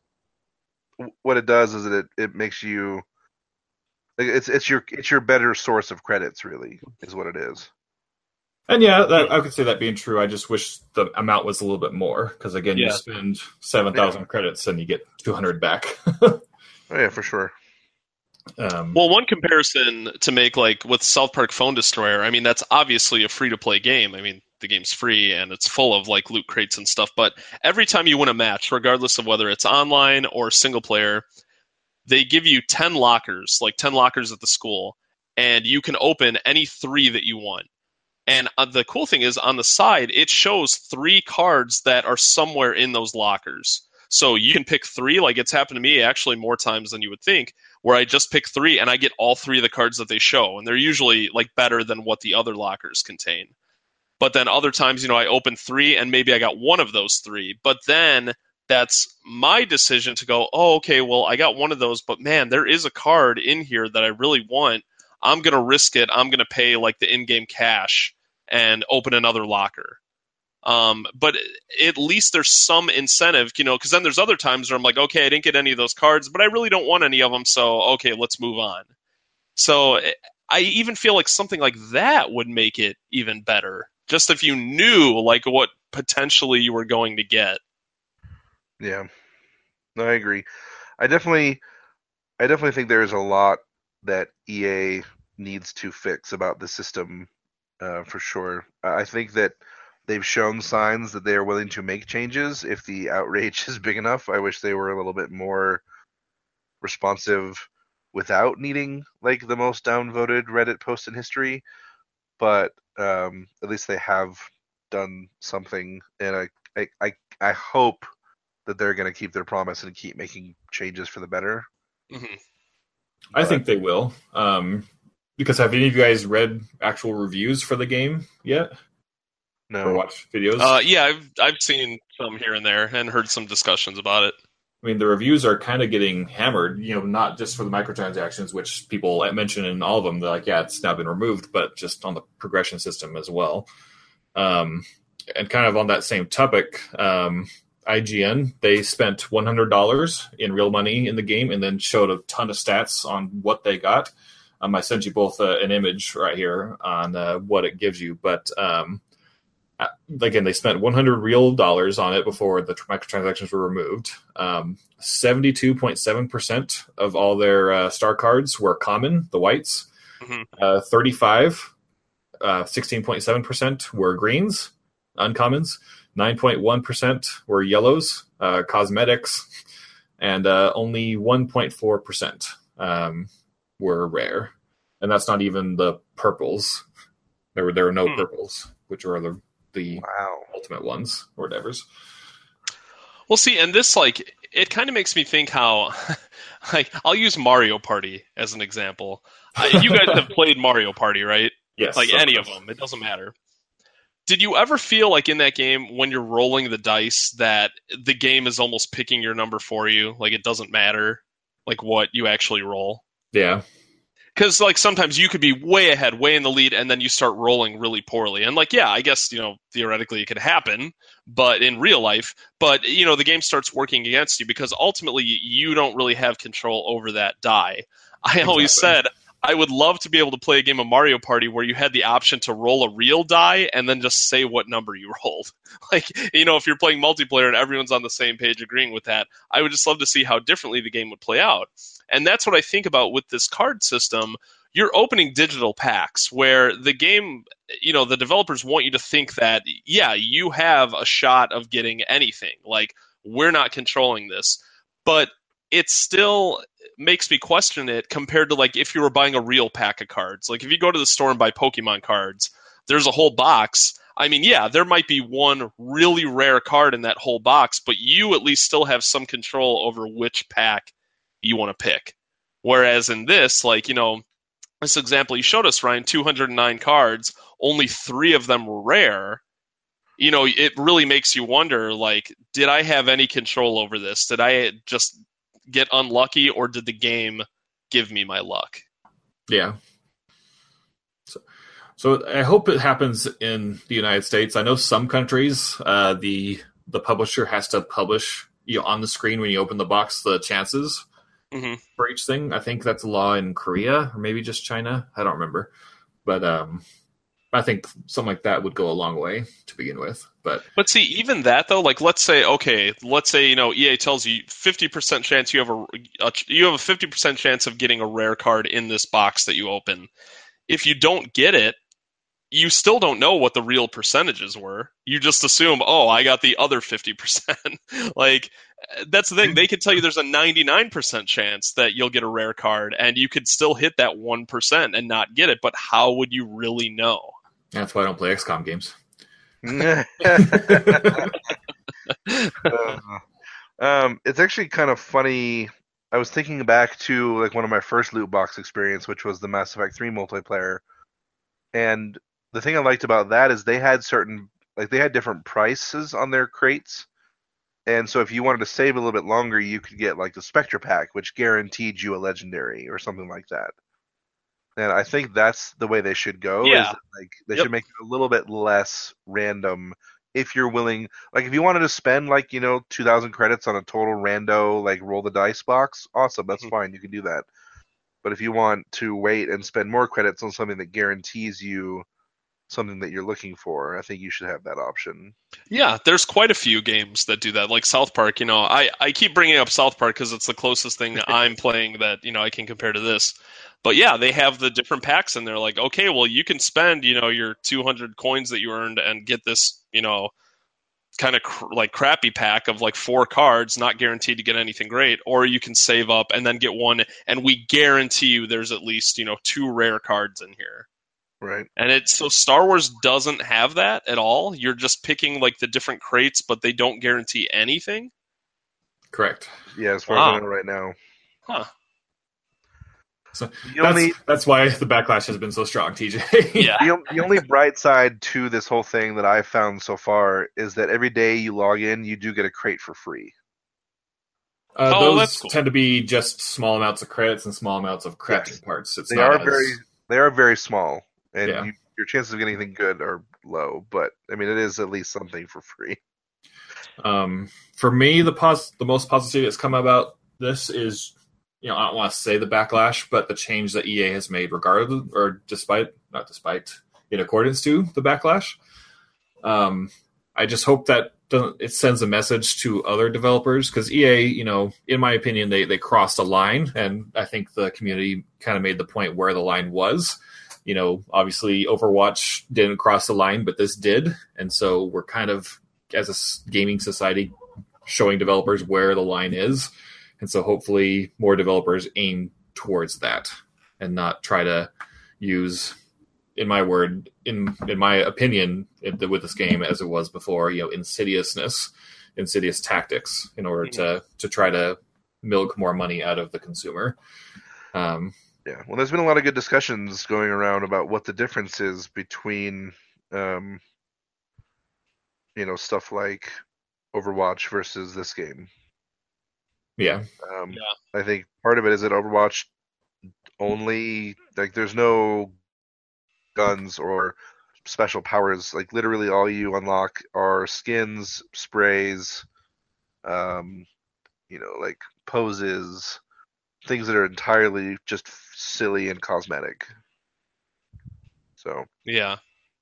what it does is it makes you, like, it's your better source of credits, really, is what it is. And yeah, I could see that being true. I just wish the amount was a little bit more, because again, you spend 7,000 credits and you get 200 back. Oh yeah, for sure. Well, one comparison to make, like with South Park Phone Destroyer, I mean, that's obviously a free-to-play game. I mean, the game's free and it's full of like loot crates and stuff, but every time you win a match, regardless of whether it's online or single player, they give you 10 lockers, like 10 lockers at the school, and you can open any 3 that you want. And the cool thing is, on the side, it shows 3 cards that are somewhere in those lockers. So you can pick 3, like it's happened to me actually more times than you would think, where I just pick 3 and I get all 3 of the cards that they show. And they're usually like better than what the other lockers contain. But then other times, I open 3 and maybe I got one of those 3. But then that's my decision to go, oh, okay, well, I got one of those, but man, there is a card in here that I really want. I'm going to risk it. I'm going to pay like the in-game cash and open another locker. But at least there's some incentive, because then there's other times where I'm like, okay, I didn't get any of those cards, but I really don't want any of them, so okay, let's move on. So I even feel like something like that would make it even better, just if you knew like what potentially you were going to get. Yeah, no, I agree. I definitely think there's a lot that EA needs to fix about the system, for sure. I think that they've shown signs that they are willing to make changes if the outrage is big enough. I wish they were a little bit more responsive without needing like the most downvoted Reddit post in history, but at least they have done something, and I hope that they're going to keep their promise and keep making changes for the better. Mm-hmm. I think they will. Because have any of you guys read actual reviews for the game yet? No. Or watched videos? Yeah, I've seen some here and there and heard some discussions about it. I mean, the reviews are kind of getting hammered, not just for the microtransactions, which people mention in all of them. They're like, yeah, it's now been removed, but just on the progression system as well. And kind of on that same topic, IGN, they spent $100 in real money in the game and then showed a ton of stats on what they got. I sent you both an image right here on what it gives you, but Again, they spent $100 real on it before the microtransactions were removed. 72.7% of all their star cards were common, the whites. 16.7% were greens, uncommons. 9.1% were yellows, cosmetics, and only 1.4% were rare. And that's not even the purples. There were no purples, which are the ultimate ones or whatever's. Well, see, and this, like, it kind of makes me think how, like, I'll use Mario Party as an example. You guys have played Mario Party, right? Yes. Like any of them, it doesn't matter. Did you ever feel like in that game when you're rolling the dice that the game is almost picking your number for you? Like it doesn't matter like what you actually roll? Yeah. Because like sometimes you could be way ahead, way in the lead, and then you start rolling really poorly. And like, yeah, I guess, theoretically it could happen, but in real life, but the game starts working against you because ultimately you don't really have control over that die. I always said I would love to be able to play a game of Mario Party where you had the option to roll a real die and then just say what number you rolled. Like, if you're playing multiplayer and everyone's on the same page agreeing with that, I would just love to see how differently the game would play out. And that's what I think about with this card system. You're opening digital packs where the game, the developers want you to think that, yeah, you have a shot of getting anything. Like, we're not controlling this. But it still makes me question it compared to like if you were buying a real pack of cards. Like if you go to the store and buy Pokemon cards, there's a whole box. I mean, yeah, there might be one really rare card in that whole box, but you at least still have some control over which pack you want to pick. Whereas in this, like, this example you showed us, Ryan, 209 cards, only 3 of them were rare. It really makes you wonder, like, did I have any control over this? Did I just get unlucky, or did the game give me my luck? Yeah. So I hope it happens in the United States. I know some countries, the publisher has to publish on the screen when you open the box the chances for each thing. I think that's a law in Korea or maybe just China. I don't remember, but I think something like that would go a long way to begin with. But see, even that though, like let's say EA tells you 50% chance you have a 50% chance of getting a rare card in this box that you open. If you don't get it, you still don't know what the real percentages were. You just assume, oh, I got the other 50%. Like that's the thing. They could tell you there's a 99% chance that you'll get a rare card, and you could still hit that 1% and not get it. But how would you really know? That's why I don't play XCOM games. It's actually kind of funny. I was thinking back to like one of my first loot box experience, which was the Mass Effect 3 multiplayer. And the thing I liked about that is they had different prices on their crates. And so if you wanted to save a little bit longer, you could get like the Spectre pack, which guaranteed you a legendary or something like that. And I think that's the way they should go. Yeah. Is that, like they should make it a little bit less random. If you're willing, like if you wanted to spend like 2,000 credits on a total rando like roll the dice box, awesome, that's fine, you can do that. But if you want to wait and spend more credits on something that guarantees you something that you're looking for, I think you should have that option. Yeah, there's quite a few games that do that, like South Park. I keep bringing up South Park because it's the closest thing I'm playing that I can compare to this. But yeah, they have the different packs and they're like, okay, well, you can spend your 200 coins that you earned and get this kind of like crappy pack of like 4 cards, not guaranteed to get anything great, or you can save up and then get one, and we guarantee you there's at least 2 rare cards in here. Right. And so Star Wars doesn't have that at all. You're just picking like the different crates, but they don't guarantee anything. Correct. Yeah, as far as I know right now. Huh. So that's why the backlash has been so strong, TJ. Yeah. The only bright side to this whole thing that I've found so far is that every day you log in, you do get a crate for free. Those that's cool. tend to be just small amounts of credits and small amounts of crafting parts. They are very small, and your chances of getting anything good are low. But I mean, it is at least something for free. For me, the most positive that's come about this is, I don't want to say the backlash, but the change that EA has made, regardless or in accordance to the backlash. I just hope that it sends a message to other developers, because EA, in my opinion, they crossed a line, and I think the community kind of made the point where the line was. Obviously Overwatch didn't cross the line, but this did, and so we're kind of, as a gaming society, showing developers where the line is, and so hopefully more developers aim towards that and not try to use, in my opinion, with this game, as it was before, insidious tactics in order to try to milk more money out of the consumer. Yeah, well, there's been a lot of good discussions going around about what the difference is between, stuff like Overwatch versus this game. Yeah. I think part of it is that Overwatch only, there's no guns or special powers. Literally all you unlock are skins, sprays, poses, things that are entirely just silly and cosmetic. So yeah.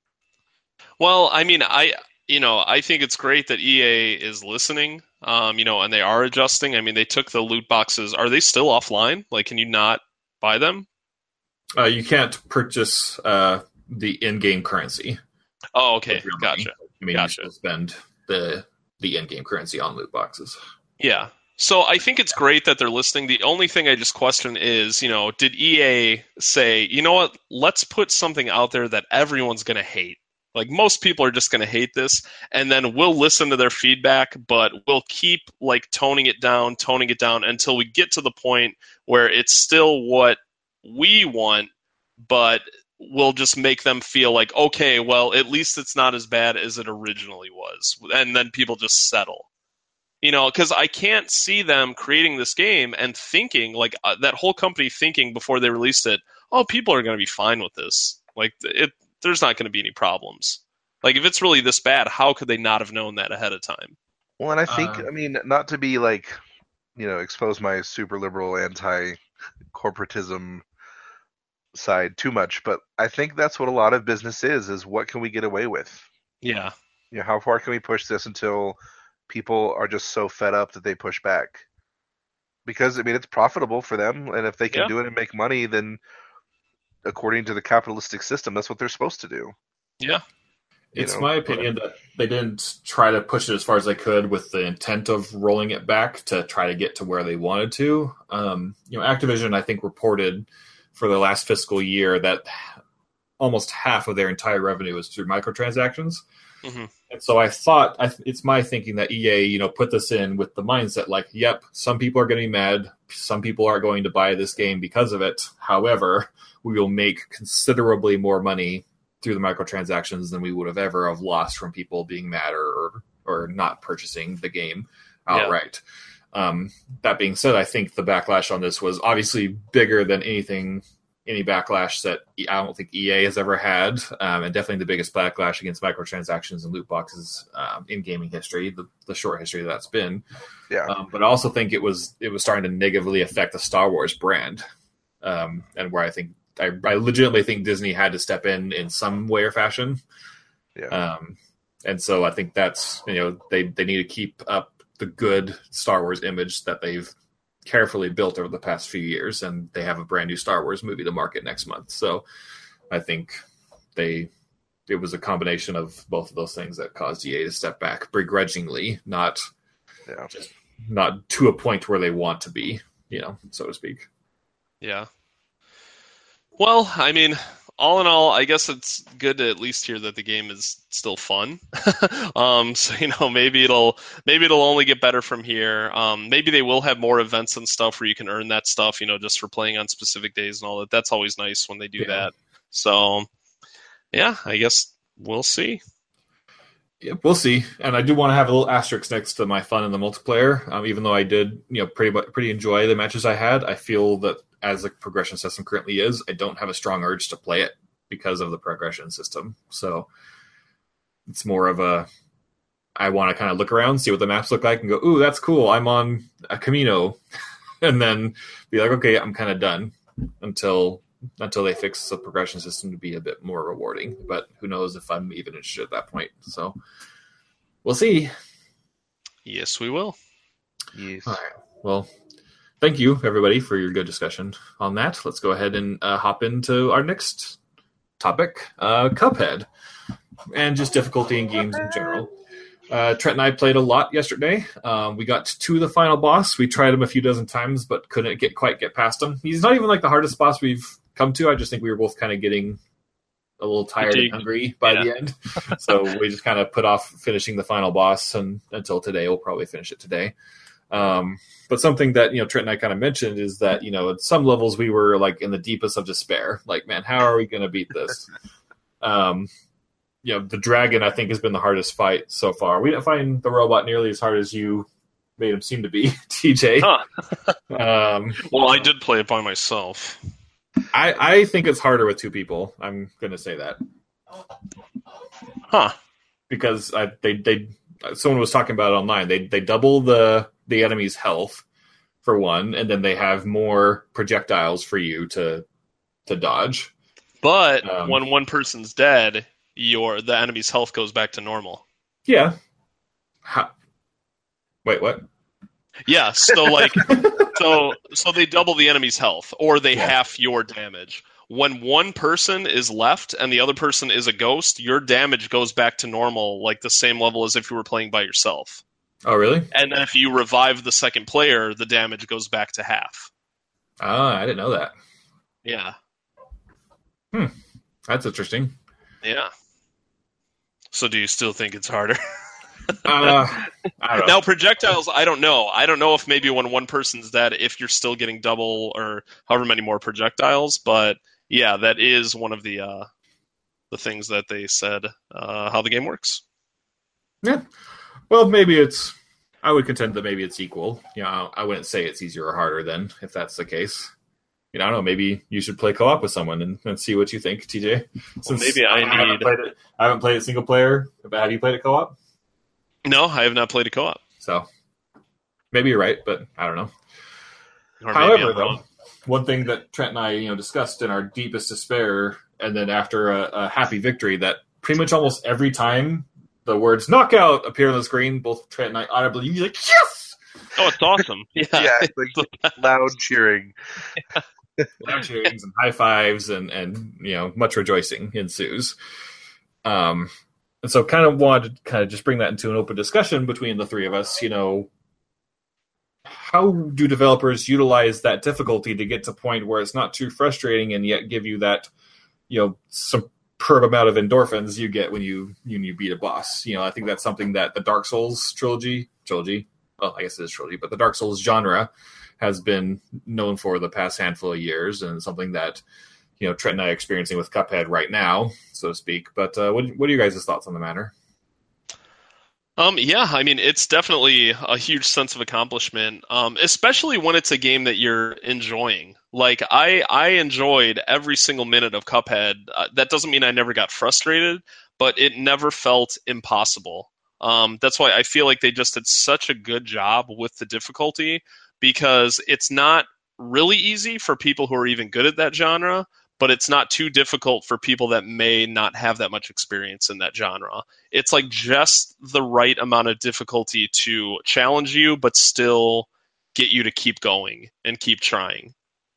Well, I mean, I think it's great that EA is listening, and they are adjusting. I mean, they took the loot boxes. Are they still offline? Can you not buy them? You can't purchase the in-game currency. Oh, okay, gotcha. You still spend the in-game currency on loot boxes. Yeah. So I think it's great that they're listening. The only thing I just question is, did EA say, you know what, let's put something out there that everyone's going to hate? Most people are just going to hate this, and then we'll listen to their feedback, but we'll keep toning it down until we get to the point where it's still what we want, but we'll just make them feel okay, well, at least it's not as bad as it originally was. And then people just settle. Because I can't see them creating this game and thinking, that whole company thinking before they released it, oh, people are going to be fine with this. There's not going to be any problems. If it's really this bad, how could they not have known that ahead of time? Well, and I think, not to be expose my super liberal anti-corporatism side too much, but I think that's what a lot of business is what can we get away with? Yeah. How far can we push this until people are just so fed up that they push back? Because, it's profitable for them, and if they can do it and make money, then according to the capitalistic system, that's what they're supposed to do. Yeah. It's my opinion that they didn't try to push it as far as they could with the intent of rolling it back to try to get to where they wanted to. Activision, I think, reported for the last fiscal year that almost half of their entire revenue was through microtransactions. Mm-hmm. And so I thought, it's my thinking that EA, put this in with the mindset yep, some people are going to be mad. Some people are going to buy this game because of it. However, we will make considerably more money through the microtransactions than we would have ever have lost from people being mad or not purchasing the game outright. Yeah. That being said, I think the backlash on this was obviously bigger than any backlash that I don't think EA has ever had, and definitely the biggest backlash against microtransactions and loot boxes in gaming history, the short history that's been. Yeah. But I also think it was starting to negatively affect the Star Wars brand, and where I think I legitimately think Disney had to step in some way or fashion. Yeah. And so I think that's, they need to keep up the good Star Wars image that they've carefully built over the past few years, and they have a brand new Star Wars movie to market next month. So I think it was a combination of both of those things that caused EA to step back begrudgingly, not to a point where they want to be, so to speak. Yeah. Well, all in all, I guess it's good to at least hear that the game is still fun. So maybe it'll only get better from here. Maybe they will have more events and stuff where you can earn that stuff, just for playing on specific days and all that. That's always nice when they do that. So yeah, I guess we'll see. Yeah, we'll see. And I do want to have a little asterisk next to my fun in the multiplayer. Even though I did, pretty enjoy the matches I had, I feel that as the progression system currently is, I don't have a strong urge to play it because of the progression system. So it's more of I want to kind of look around, see what the maps look like, and go, ooh, that's cool. I'm on a Camino. And then be like, okay, I'm kind of done until until they fix the progression system to be a bit more rewarding. But who knows if I'm even interested at that point. So we'll see. Yes, we will. Yes. All right. Well, thank you, everybody, for your good discussion on that. Let's go ahead and hop into our next topic, Cuphead, and just difficulty in games in general. Trent and I played a lot yesterday. We got to the final boss. We tried him a few dozen times, but couldn't quite get past him. He's not even like the hardest boss we've come to. I just think we were both kind of getting a little tired and hungry by the end. So we just kind of put off finishing the final boss until today. We'll probably finish it today. But something that, Trent and I kind of mentioned is that, at some levels we were like in the deepest of despair. Like, man, how are we going to beat this? The dragon, I think, has been the hardest fight so far. We didn't find the robot nearly as hard as you made him seem to be, TJ. Huh. Well, I did play it by myself. I think it's harder with two people. I'm going to say that. Huh. Because someone was talking about it online. They double the enemy's health for one, and then they have more projectiles for you to dodge. But when one person's dead, the enemy's health goes back to normal. Yeah. Wait, what? Yeah, so so they double the enemy's health, or they half your damage. When one person is left and the other person is a ghost, your damage goes back to normal, like the same level as if you were playing by yourself. Oh, really? And then if you revive the second player, the damage goes back to half. I didn't know that. Yeah. That's interesting. Yeah. So do you still think it's harder? I don't know. Now, projectiles, I don't know. I don't know if maybe when one person's dead, if you're still getting double or however many more projectiles. But yeah, that is one of the things that they said how the game works. Yeah. Well, I would contend that maybe it's equal. I wouldn't say it's easier or harder then, if that's the case. I don't know. Maybe you should play co-op with someone and see what you think, TJ. Well, maybe I haven't played it single player, but have you played it co-op? No, I have not played a co-op. So maybe you're right, but I don't know. However, though, one thing that Trent and I, discussed in our deepest despair, and then after a happy victory, that pretty much almost every time the words "knockout" appear on the screen, both Trent and I audibly be like, "Yes!" Oh, it's awesome! Yeah, it's like loud cheering. Loud cheerings and high fives and much rejoicing ensues. And so kind of wanted to just bring that into an open discussion between the three of us. How do developers utilize that difficulty to get to a point where it's not too frustrating and yet give you that, superb amount of endorphins you get when you beat a boss? I think that's something that the Dark Souls trilogy, well, I guess it is trilogy, but the Dark Souls genre has been known for the past handful of years, and something that, Trent and I are experiencing with Cuphead right now, so to speak. But what are you guys' thoughts on the matter? Yeah, I mean, it's definitely a huge sense of accomplishment, especially when it's a game that you're enjoying. Like, I enjoyed every single minute of Cuphead. That doesn't mean I never got frustrated, but it never felt impossible. That's why I feel like they just did such a good job with the difficulty, because it's not really easy for people who are even good at that genre, but it's not too difficult for people that may not have that much experience in that genre. It's like just the right amount of difficulty to challenge you, but still get you to keep going and keep trying.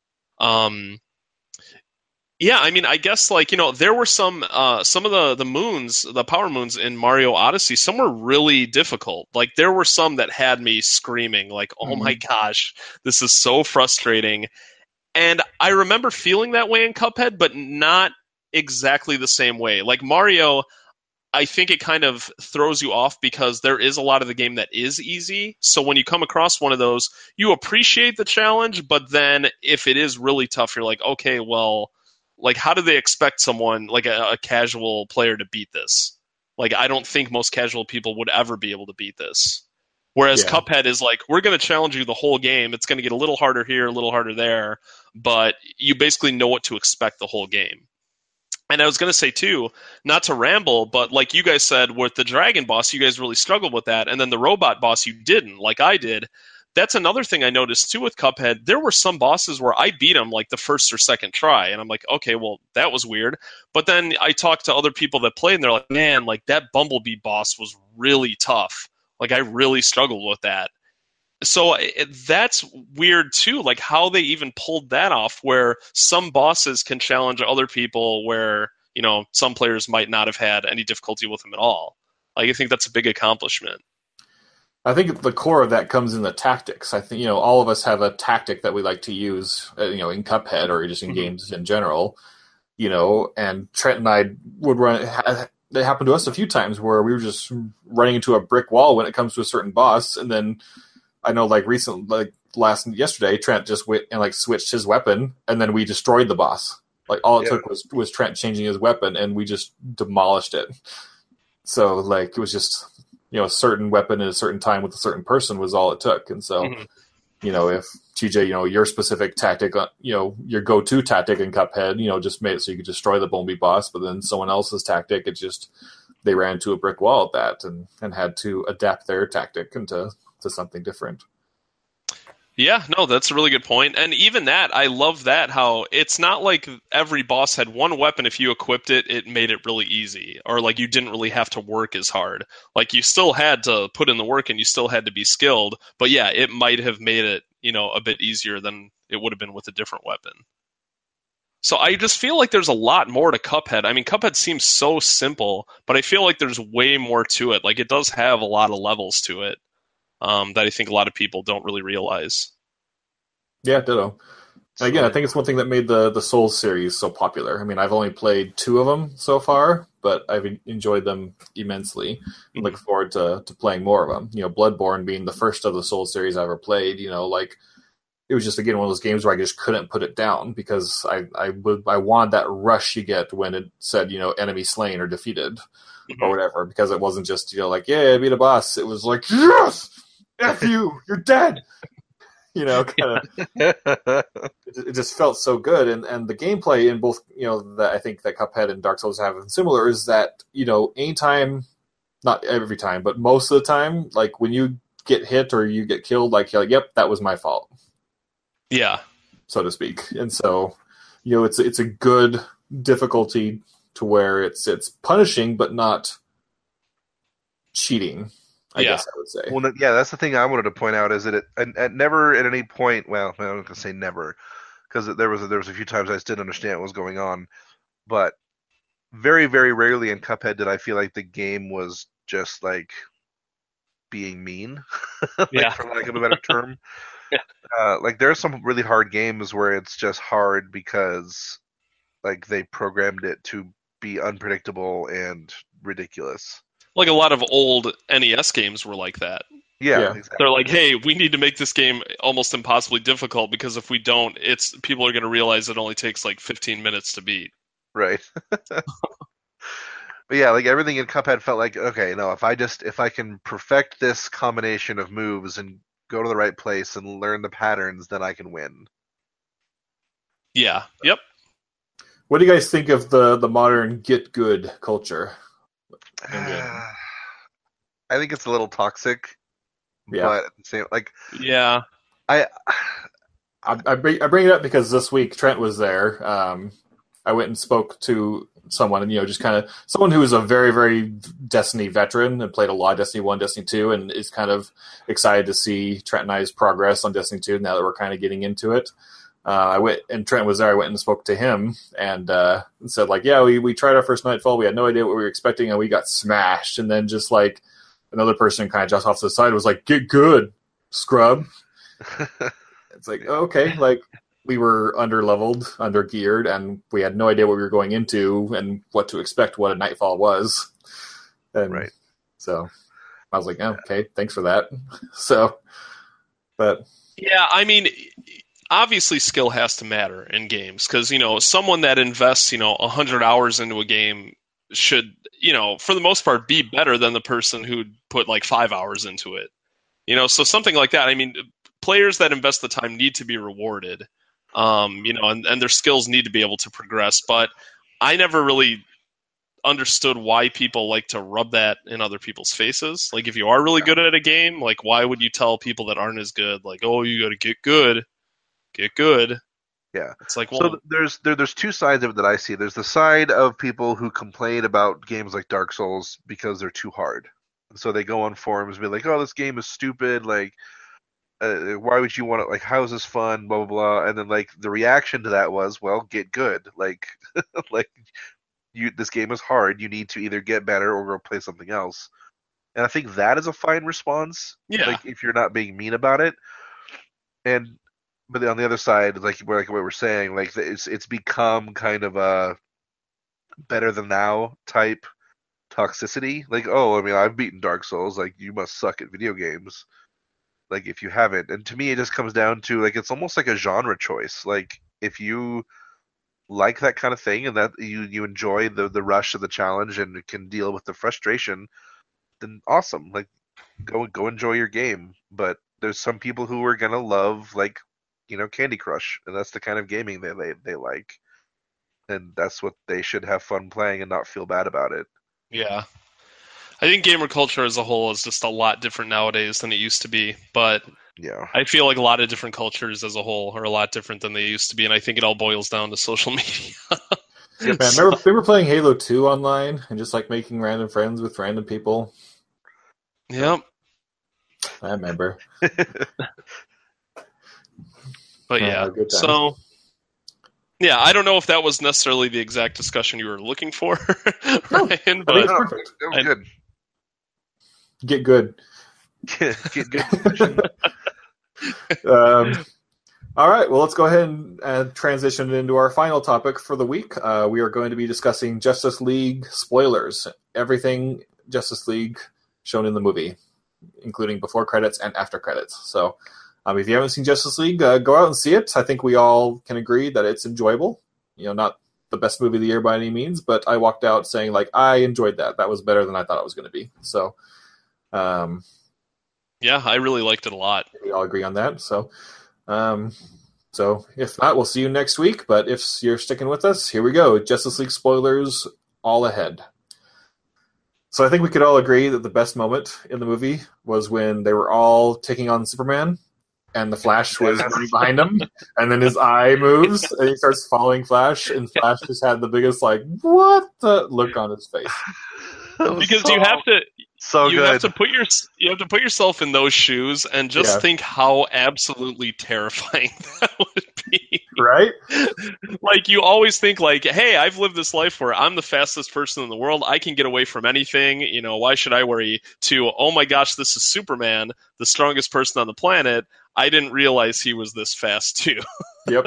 Yeah, I mean, I guess there were some of the moons, the power moons in Mario Odyssey. Some were really difficult. Like, there were some that had me screaming, like, "Oh my gosh, this is so frustrating." And I remember feeling that way in Cuphead, but not exactly the same way. Like Mario, I think it kind of throws you off because there is a lot of the game that is easy. So when you come across one of those, you appreciate the challenge, but then if it is really tough, you're like, okay, well, like, how do they expect someone, like a casual player, to beat this? Like, I don't think most casual people would ever be able to beat this. Whereas Cuphead is like, we're going to challenge you the whole game. It's going to get a little harder here, a little harder there, but you basically know what to expect the whole game. And I was going to say, too, not to ramble, but like you guys said, with the dragon boss, you guys really struggled with that. And then the robot boss, you didn't, like I did. that's another thing I noticed too with Cuphead. There were some bosses where I beat them like the first or second try, and I'm like, okay, well, that was weird. But then I talked to other people that played, and they're like, man, like that Bumblebee boss was really tough. Like I really struggled with that. So that's weird too, like how they even pulled that off, where some bosses can challenge other people where, some players might not have had any difficulty with them at all. Like, I think that's a big accomplishment. I think the core of that comes in the tactics. I think, all of us have a tactic that we like to use, in Cuphead or just in games in general, and Trent and I would run. It happened to us a few times where we were just running into a brick wall when it comes to a certain boss. And then I know yesterday, Trent just went and switched his weapon, and then we destroyed the boss. Like all it took was Trent changing his weapon, and we just demolished it. So it was just, a certain weapon at a certain time with a certain person was all it took. And so, if TJ, your specific tactic, your go-to tactic in Cuphead, just made it so you could destroy the Bumblebee boss, but then someone else's tactic, they ran into a brick wall at that and had to adapt their tactic into something different. Yeah, no, that's a really good point. And even that, I love that, how it's not like every boss had one weapon. If you equipped it, it made it really easy. Or you didn't really have to work as hard. You still had to put in the work and you still had to be skilled. But yeah, it might have made it, a bit easier than it would have been with a different weapon. So I just feel like there's a lot more to Cuphead. I mean, Cuphead seems so simple, but I feel like there's way more to it. It does have a lot of levels to it. That I think a lot of people don't really realize. Yeah, ditto. And again, I think it's one thing that made the Souls series so popular. I mean, I've only played 2 of them so far, but I've enjoyed them immensely. I'm looking forward to playing more of them. Bloodborne being the first of the Souls series I ever played, it was just, again, one of those games where I just couldn't put it down because I wanted that rush you get when it said, enemy slain or defeated or whatever, because it wasn't just, yeah, I beat a boss. It was like, yes! F you! You're dead! Kind of. It just felt so good, and the gameplay in both, that I think that Cuphead and Dark Souls have similar is that, anytime, not every time, but most of the time, when you get hit or you get killed, you're like, yep, that was my fault. Yeah. So to speak. And so, it's a good difficulty to where it's punishing, but not cheating. I guess I would say. Well, yeah, that's the thing I wanted to point out is that it never at any point. Well, I'm not going to say never, because there was a few times I just didn't understand what was going on, but very, very rarely in Cuphead did I feel like the game was just being mean, for lack of a better term. There's some really hard games where it's just hard because they programmed it to be unpredictable and ridiculous. A lot of old NES games were like that. Yeah. Exactly. They're like, hey, we need to make this game almost impossibly difficult because if we don't, people are going to realize it only takes 15 minutes to beat. Right. But yeah, everything in Cuphead felt like, okay, no, if I can perfect this combination of moves and go to the right place and learn the patterns, then I can win. Yeah. Yep. What do you guys think of the modern get good culture? I think it's a little toxic, but at the same, yeah. I bring it up because this week Trent was there. I went and spoke to someone, and just kind of someone who is a very, very Destiny veteran and played a lot of Destiny 1, Destiny 2, and is kind of excited to see Trent and I's progress on Destiny 2 now that we're kind of getting into it. I went, and Trent was there. I went and spoke to him and said, yeah, we tried our first Nightfall. We had no idea what we were expecting, and we got smashed. And then just another person kind of just off to the side was like, get good, scrub. It's okay, we were under-leveled, under-geared, and we had no idea what we were going into and what to expect, what a Nightfall was. And right. So I was like, oh, okay, thanks for that. So, but... Yeah, I mean... Obviously, skill has to matter in games because, someone that invests, 100 hours into a game should, for the most part, be better than the person who'd put 5 hours into it. So something like that. I mean, players that invest the time need to be rewarded, and their skills need to be able to progress. But I never really understood why people like to rub that in other people's faces. Like, if you are really good at a game, like, why would you tell people that aren't as good, like, oh, you got to get good, get good? Yeah. It's like, well, so there's two sides of it that I see. There's the side of people who complain about games like Dark Souls because they're too hard. So they go on forums and be like, oh, this game is stupid, like, why would you want it? Like, how is this fun? Blah blah blah. And then like the reaction to that was, well, get good. Like, like this game is hard. You need to either get better or go play something else. And I think that is a fine response. Yeah. Like, if you're not being mean about it. And but then on the other side, like what we're saying, like it's become kind of a better than now type toxicity. Like, oh, I mean, I've beaten Dark Souls. Like, you must suck at video games. Like, if you haven't. And to me, it just comes down to, like, it's almost like a genre choice. Like, if you like that kind of thing and that you enjoy the rush of the challenge and can deal with the frustration, then awesome. Like, go enjoy your game. But there's some people who are gonna love, like, you know, Candy Crush, and that's the kind of gaming they like. And that's what they should have fun playing and not feel bad about it. yeah. I think gamer culture as a whole is just a lot different nowadays than it used to be, but Yeah. I feel like a lot of different cultures as a whole are a lot different than they used to be, and I think it all boils down to social media. Yeah, man, remember playing Halo 2 online and just like making random friends with random people? Yep. I remember. But yeah, good times. so yeah, I don't know if that was necessarily the exact discussion you were looking for, Ryan, I think but it's perfect. It was good. Get good. Get good. All right, well, let's go ahead and transition into our final topic for the week. We are going to be discussing Justice League spoilers. Everything Justice League shown in the movie, including before credits and after credits. So if you haven't seen Justice League, go out and see it. I think we all can agree that it's enjoyable. You know, not the best movie of the year by any means, but I walked out saying, like, I enjoyed that. That was better than I thought it was going to be. So, yeah, I really liked it a lot. we all agree on that. So if not, we'll see you next week. But if you're sticking with us, here we go. Justice League spoilers all ahead. So I think we could all agree that the best moment in the movie was when they were all taking on Superman, and the Flash was running behind him, and then his eye moves, and he starts following Flash, and Flash just had the biggest, like, what the look on his face. Because you have to good. have to put yourself in those shoes and just think how absolutely terrifying that would be. Right? Like, you always think, like, hey, I've lived this life where I'm the fastest person in the world. I can get away from anything. You know, why should I worry? To, oh my gosh, this is Superman, the strongest person on the planet. I didn't realize he was this fast too. Yep.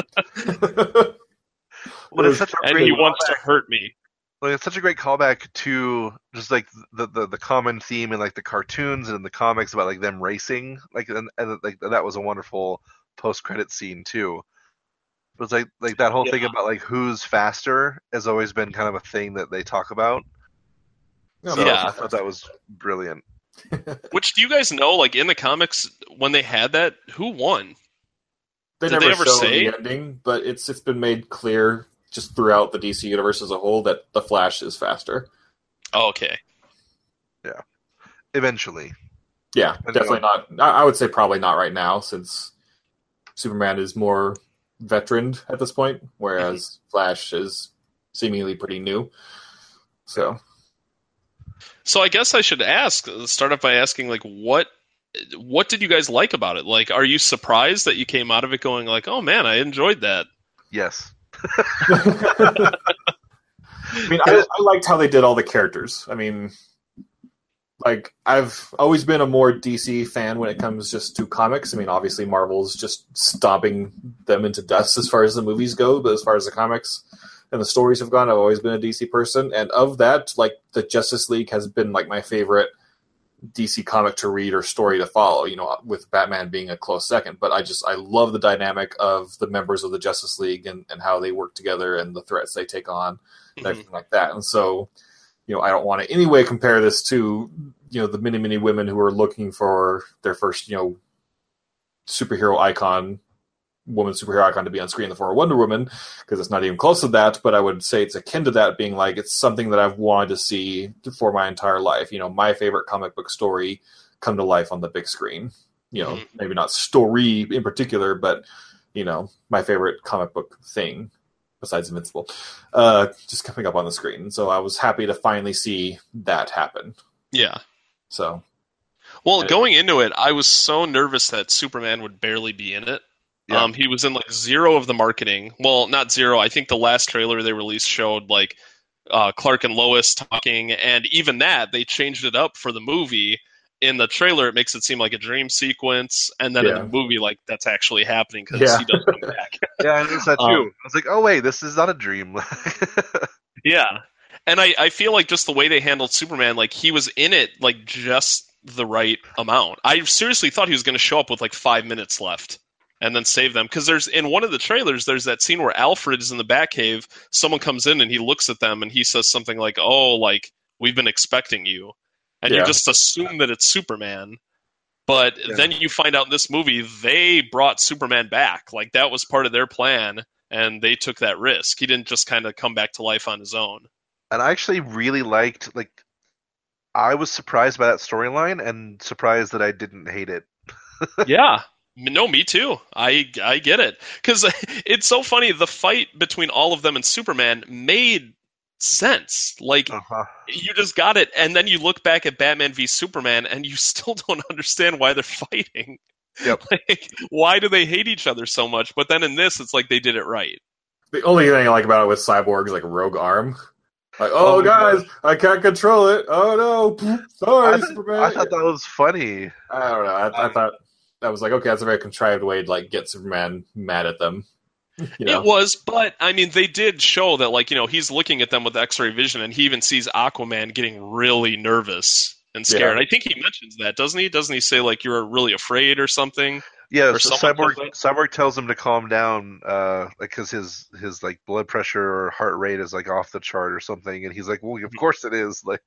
Well, it's such a And great he wants callback. to hurt me. Like, it's such a great callback to just like the common theme in like the cartoons and in the comics about like them racing. Like, and like that was a wonderful post-credit scene too. It was like that whole thing about like who's faster has always been kind of a thing that they talk about. So Yeah. I thought that was brilliant. Which, do you guys know, like, in the comics, when they had that, who won? They Did never they ever show say? the ending, but it's been made clear just throughout the DC universe as a whole that the Flash is faster. Oh, okay. Eventually. Yeah, And definitely not. I would say probably not right now, since Superman is more veteran at this point, whereas Flash is seemingly pretty new. So I guess I should start off by asking, like, what did you guys like about it? Like, are you surprised that you came out of it going like, oh man, I enjoyed that? Yes. I mean, I liked how they did all the characters. I mean, like, I've always been a more DC fan when it comes just to comics. I mean, obviously Marvel's just stomping them into dust as far as the movies go, but as far as the comics and the stories have gone, I've always been a DC person. And of that, like, the Justice League has been like my favorite DC comic to read or story to follow, you know, with Batman being a close second. But I love the dynamic of the members of the Justice League and how they work together and the threats they take on and everything like that. And so, you know, I don't want to in any way compare this to, you know, the many, many women who are looking for their first, you know, superhero icon woman superhero icon to be on screen for Wonder Woman, because it's not even close to that, but I would say it's akin to that, being like, it's something that I've wanted to see for my entire life. You know, my favorite comic book story come to life on the big screen. You know, maybe not story in particular, but, you know, my favorite comic book thing, besides Invincible, just coming up on the screen. So I was happy to finally see that happen. Yeah. So, well, going into it, I was so nervous that Superman would barely be in it. Yeah. He was in like zero of the marketing. Well, not zero. I think the last trailer they released showed like Clark and Lois talking, and even that they changed it up for the movie. In the trailer, it makes it seem like a dream sequence, and then in the movie, like that's actually happening because he does come back. Yeah, I noticed that too. I was like, oh wait, this is not a dream. Yeah, and I feel like just the way they handled Superman, like he was in it like just the right amount. I seriously thought he was going to show up with like 5 minutes left and then save them, because there's in one of the trailers there's that scene where Alfred is in the Batcave. Someone comes in and he looks at them and he says something like, "Oh, like we've been expecting you." And you just assume that it's Superman. But then you find out in this movie, they brought Superman back. Like, that was part of their plan, and they took that risk. He didn't just kind of come back to life on his own. And I actually really liked, like, I was surprised by that storyline and surprised that I didn't hate it. Yeah. No, me too. I get it. Because it's so funny. The fight between all of them and Superman made sense. Like, you just got it, and then you look back at Batman v Superman and you still don't understand why they're fighting. Yep. Like, why do they hate each other so much? But then in this, it's like they did it right. The only thing I like about it with Cyborg is like rogue arm. Like, oh guys, I can't control it. Oh no, sorry, Superman. I thought that was funny. I don't know. I thought that was like, okay, that's a very contrived way to like get Superman mad at them. You know? It was, but I mean, they did show that, like, you know, he's looking at them with X-ray vision, and he even sees Aquaman getting really nervous and scared. Yeah. I think he mentions that, doesn't he? Doesn't he say like you're really afraid or something? Yeah, Or so someone does that? Cyborg tells him to calm down, because his like blood pressure or heart rate is like off the chart or something, and he's like, "Well, of course it is." Like,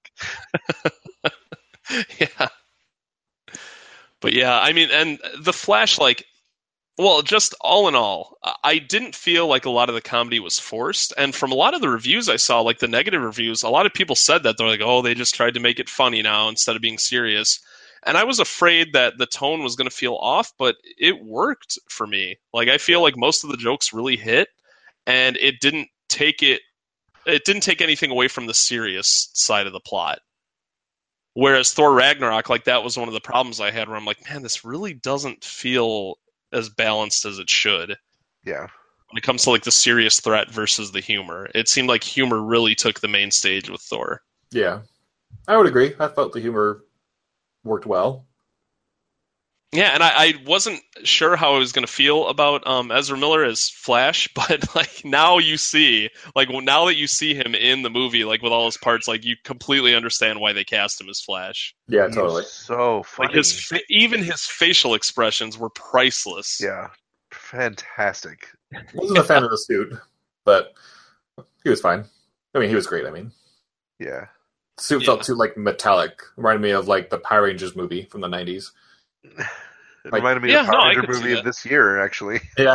Yeah. But yeah, I mean, and the Flash, like, well, just all in all, I didn't feel like a lot of the comedy was forced. And from a lot of the reviews I saw, like the negative reviews, a lot of people said that. They're like, oh, they just tried to make it funny now instead of being serious. And I was afraid that the tone was going to feel off, but it worked for me. Like, I feel like most of the jokes really hit, and it didn't take anything away from the serious side of the plot. Whereas Thor Ragnarok, like, that was one of the problems I had, where I'm like, man, this really doesn't feel as balanced as it should yeah, when it comes to like the serious threat versus the humor. It seemed like humor really took the main stage with Thor. Yeah, I would agree. I felt the humor worked well. Yeah, and I wasn't sure how I was going to feel about Ezra Miller as Flash, but like now you see, like now that you see him in the movie, like with all his parts, like you completely understand why they cast him as Flash. Yeah, He totally. was so funny. Like even his facial expressions were priceless. Yeah, fantastic. I wasn't a fan of the suit, but he was fine. I mean, he was great. I mean, Yeah. the suit felt too like metallic. Reminded me of like the Power Rangers movie from the 90s. It Like- reminded me Yeah, of the no, Power I Ranger could see movie that. of this year, actually. Yeah.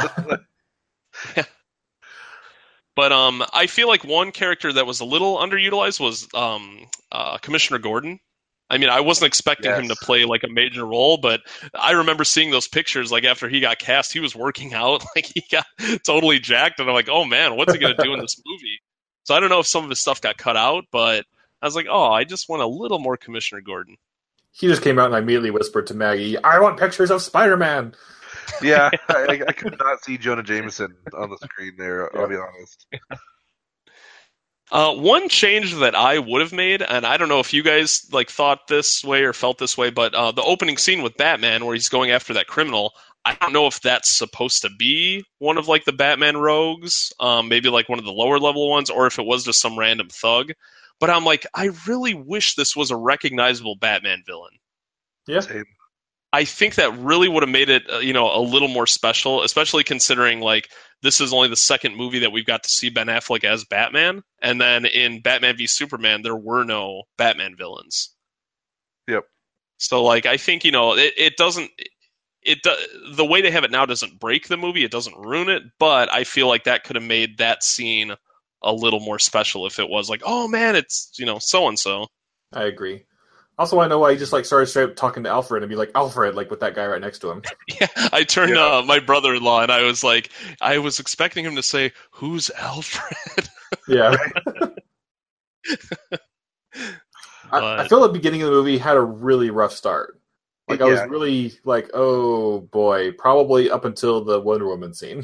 But I feel like one character that was a little underutilized was Commissioner Gordon. I mean, I wasn't expecting him to Yes. play like a major role, but I remember seeing those pictures. Like after he got cast, he was working out, like he got totally jacked, and I'm like, oh man, what's he gonna do in this movie? So I don't know if some of his stuff got cut out, but I was like, oh, I just want a little more Commissioner Gordon. He just came out and I immediately whispered to Maggie, I want pictures of Spider-Man. Yeah, I could not see Jonah Jameson on the screen there, I'll be honest. One change that I would have made, and I don't know if you guys like thought this way or felt this way, but the opening scene with Batman where he's going after that criminal, I don't know if that's supposed to be one of like the Batman rogues, maybe like one of the lower level ones, or if it was just some random thug. But I'm like, I really wish this was a recognizable Batman villain. Yeah. Same. I think that really would have made it, a little more special, especially considering like this is only the second movie that we've got to see Ben Affleck as Batman, and then in Batman v Superman there were no Batman villains. Yep. So like I think it doesn't. the way they have it now doesn't break the movie, it doesn't ruin it, but I feel like that could have made that scene a little more special if it was like, oh man, it's so and so. I agree. Also, I know why he just like started straight up talking to Alfred and be like Alfred, like with that guy right next to him. Yeah, I turned my brother-in-law and I was expecting him to say, "Who's Alfred?" Yeah. I feel the beginning of the movie had a really rough start. Like I was really like, oh boy, probably up until the Wonder Woman scene.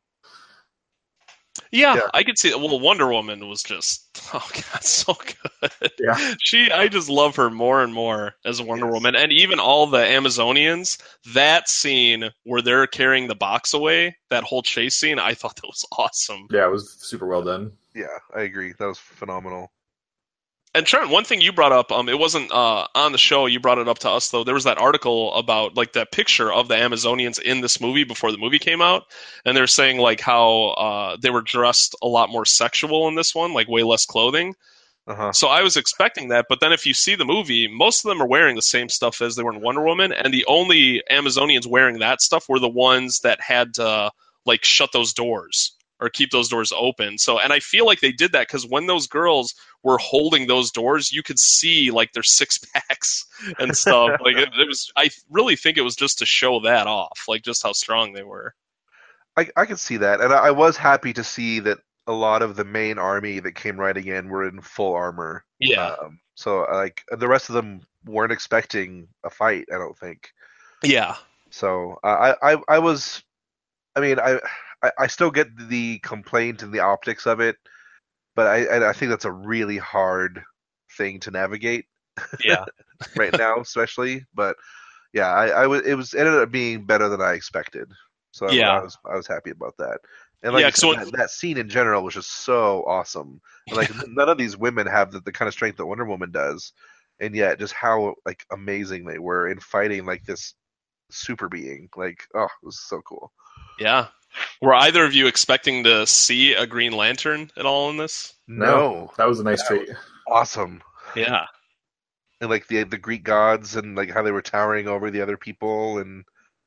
Yeah, I could see it. Well, Wonder Woman was just, oh god, so good. Yeah. I just love her more and more as Wonder Woman. And even all the Amazonians, that scene where they're carrying the box away, that whole chase scene, I thought that was awesome. Yeah, it was super well done. Yeah, I agree. That was phenomenal. And Trent, one thing you brought up, it wasn't on the show, you brought it up to us, though. There was that article about, like, that picture of the Amazonians in this movie before the movie came out. And they're saying, like, how they were dressed a lot more sexual in this one, like, way less clothing. Uh-huh. So I was expecting that. But then if you see the movie, most of them are wearing the same stuff as they were in Wonder Woman. And the only Amazonians wearing that stuff were the ones that had to, like, shut those doors or keep those doors open. So, and I feel like they did that because when those girls were holding those doors, you could see like their six packs and stuff. Like it was, I really think it was just to show that off, like just how strong they were. I could see that, and I was happy to see that a lot of the main army that came riding in were in full armor. Yeah. So like the rest of them weren't expecting a fight, I don't think. Yeah. So I was, I mean, I still get the complaint and the optics of it, but I think that's a really hard thing to navigate. Yeah. Right now, especially. But yeah, it ended up being better than I expected. So yeah. I was happy about that. And like that scene in general was just so awesome. And like none of these women have the kind of strength that Wonder Woman does, and yet just how like amazing they were in fighting like this super being. Like, oh, it was so cool. Yeah. Were either of you expecting to see a Green Lantern at all in this? No. That was a nice treat. Awesome. Yeah. And like the Greek gods and like how they were towering over the other people, and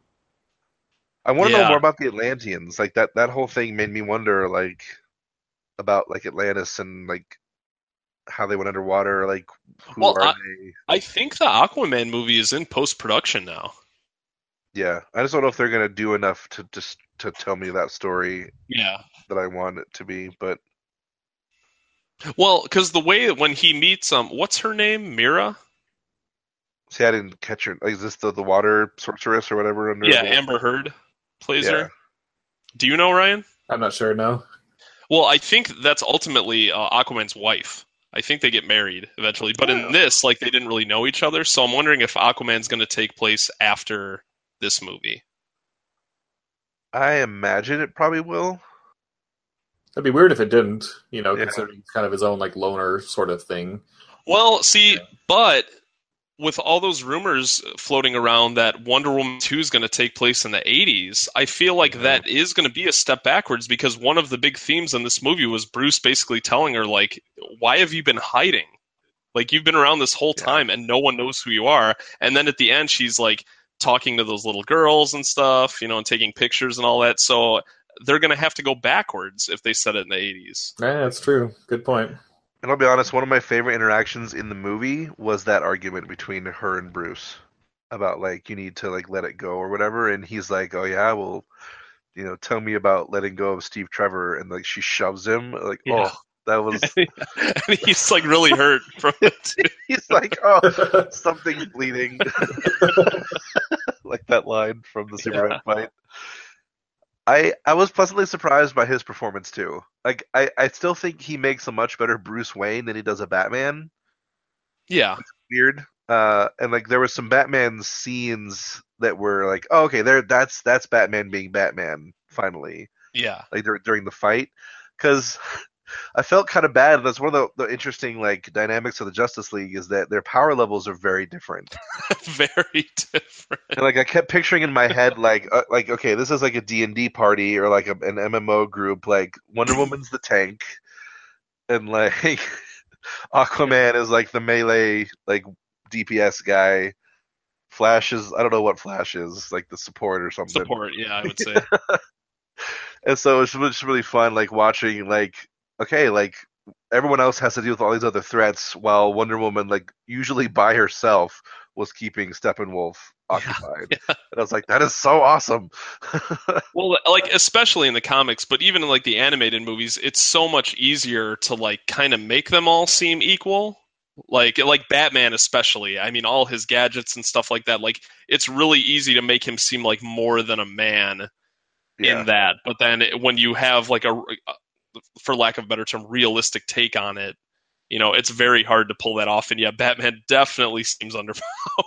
I want to know more about the Atlanteans. Like that whole thing made me wonder like about like Atlantis and like how they went underwater, like who are they? I think the Aquaman movie is in post-production now. Yeah, I just don't know if they're gonna do enough to tell me that story. Yeah, that I want it to be, but well, because the way when he meets what's her name, Mira? See, I didn't catch her. Like, is this the water sorceress or whatever? Amber Heard plays her. Do you know, Ryan? I'm not sure. No. Well, I think that's ultimately Aquaman's wife. I think they get married eventually, but in this, like, they didn't really know each other. So I'm wondering if Aquaman's going to take place after this movie. I imagine it probably will. That'd be weird if it didn't, considering it's kind of his own like loner sort of thing. Well, see, but with all those rumors floating around that Wonder Woman 2 is going to take place in the 80s, I feel like that is going to be a step backwards because one of the big themes in this movie was Bruce basically telling her, like, why have you been hiding? Like, you've been around this whole time and no one knows who you are. And then at the end, she's like talking to those little girls and stuff, and taking pictures and all that. So they're going to have to go backwards if they set it in the 80s. Yeah, that's true. Good point. And I'll be honest, one of my favorite interactions in the movie was that argument between her and Bruce about, like, you need to, like, let it go or whatever. And he's like, oh, yeah, well, tell me about letting go of Steve Trevor. And, like, she shoves him. Like, oh, that was... and he's, like, really hurt from it, too. He's like, oh, something's bleeding. Like that line from the Superman fight. I was pleasantly surprised by his performance too. Like I still think he makes a much better Bruce Wayne than he does a Batman. Yeah. It's weird. And like there were some Batman scenes that were like, oh, okay, that's Batman being Batman finally. Yeah. Like during the fight, because I felt kind of bad. That's one of the interesting like dynamics of the Justice League is that their power levels are very different. Very different. And like I kept picturing in my head like okay, this is like a D&D party or like an MMO group. Like Wonder Woman's the tank, and like Aquaman is like the melee like DPS guy, Flash is, I don't know what Flash is, like the support or something. Support, yeah, I would say. And so it's just really fun, like watching, like, okay, like everyone else has to deal with all these other threats, while Wonder Woman, like usually by herself, was keeping Steppenwolf occupied. Yeah. And I was like, that is so awesome. Well, like especially in the comics, but even in like the animated movies, it's so much easier to like kind of make them all seem equal. Like Batman especially. I mean, all his gadgets and stuff like that. Like it's really easy to make him seem like more than a man in that. But then when you have like a, for lack of a better term, realistic take on it, you know, it's very hard to pull that off. And yeah, Batman definitely seems underpowered.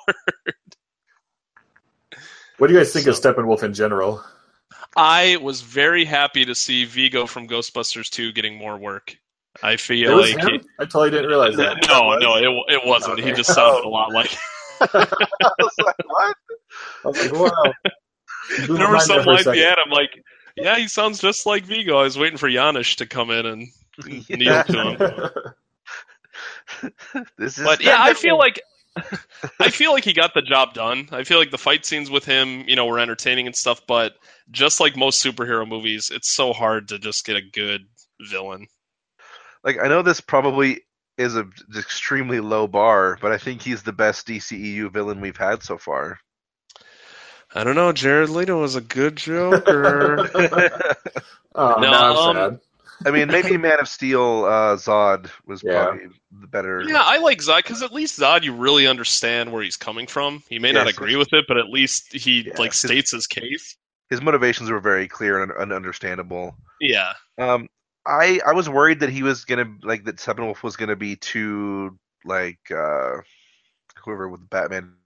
What do you guys think of Steppenwolf in general? I was very happy to see Vigo from Ghostbusters 2 getting more work. I feel It was like him? I totally didn't realize that. No, it wasn't. Okay. He just sounded a lot like. I was like, what? I was like, wow. There were some lines at him like, yeah, he sounds just like Vigo. I was waiting for Janish to come in and kneel to him. But yeah, I feel like he got the job done. I feel like the fight scenes with him, you know, were entertaining and stuff. But just like most superhero movies, it's so hard to just get a good villain. Like, I know this probably is an extremely low bar, but I think he's the best DCEU villain we've had so far. I don't know. Jared Leto was a good Joker. Oh, No, now I'm sad. I mean, maybe Man of Steel, Zod was probably the better. Yeah, I like Zod because at least Zod, you really understand where he's coming from. He may not agree with it, but at least he states his case. His motivations were very clear and understandable. Yeah. I was worried that he was gonna, like, that Steppenwolf was gonna be too, like, whoever with Batman,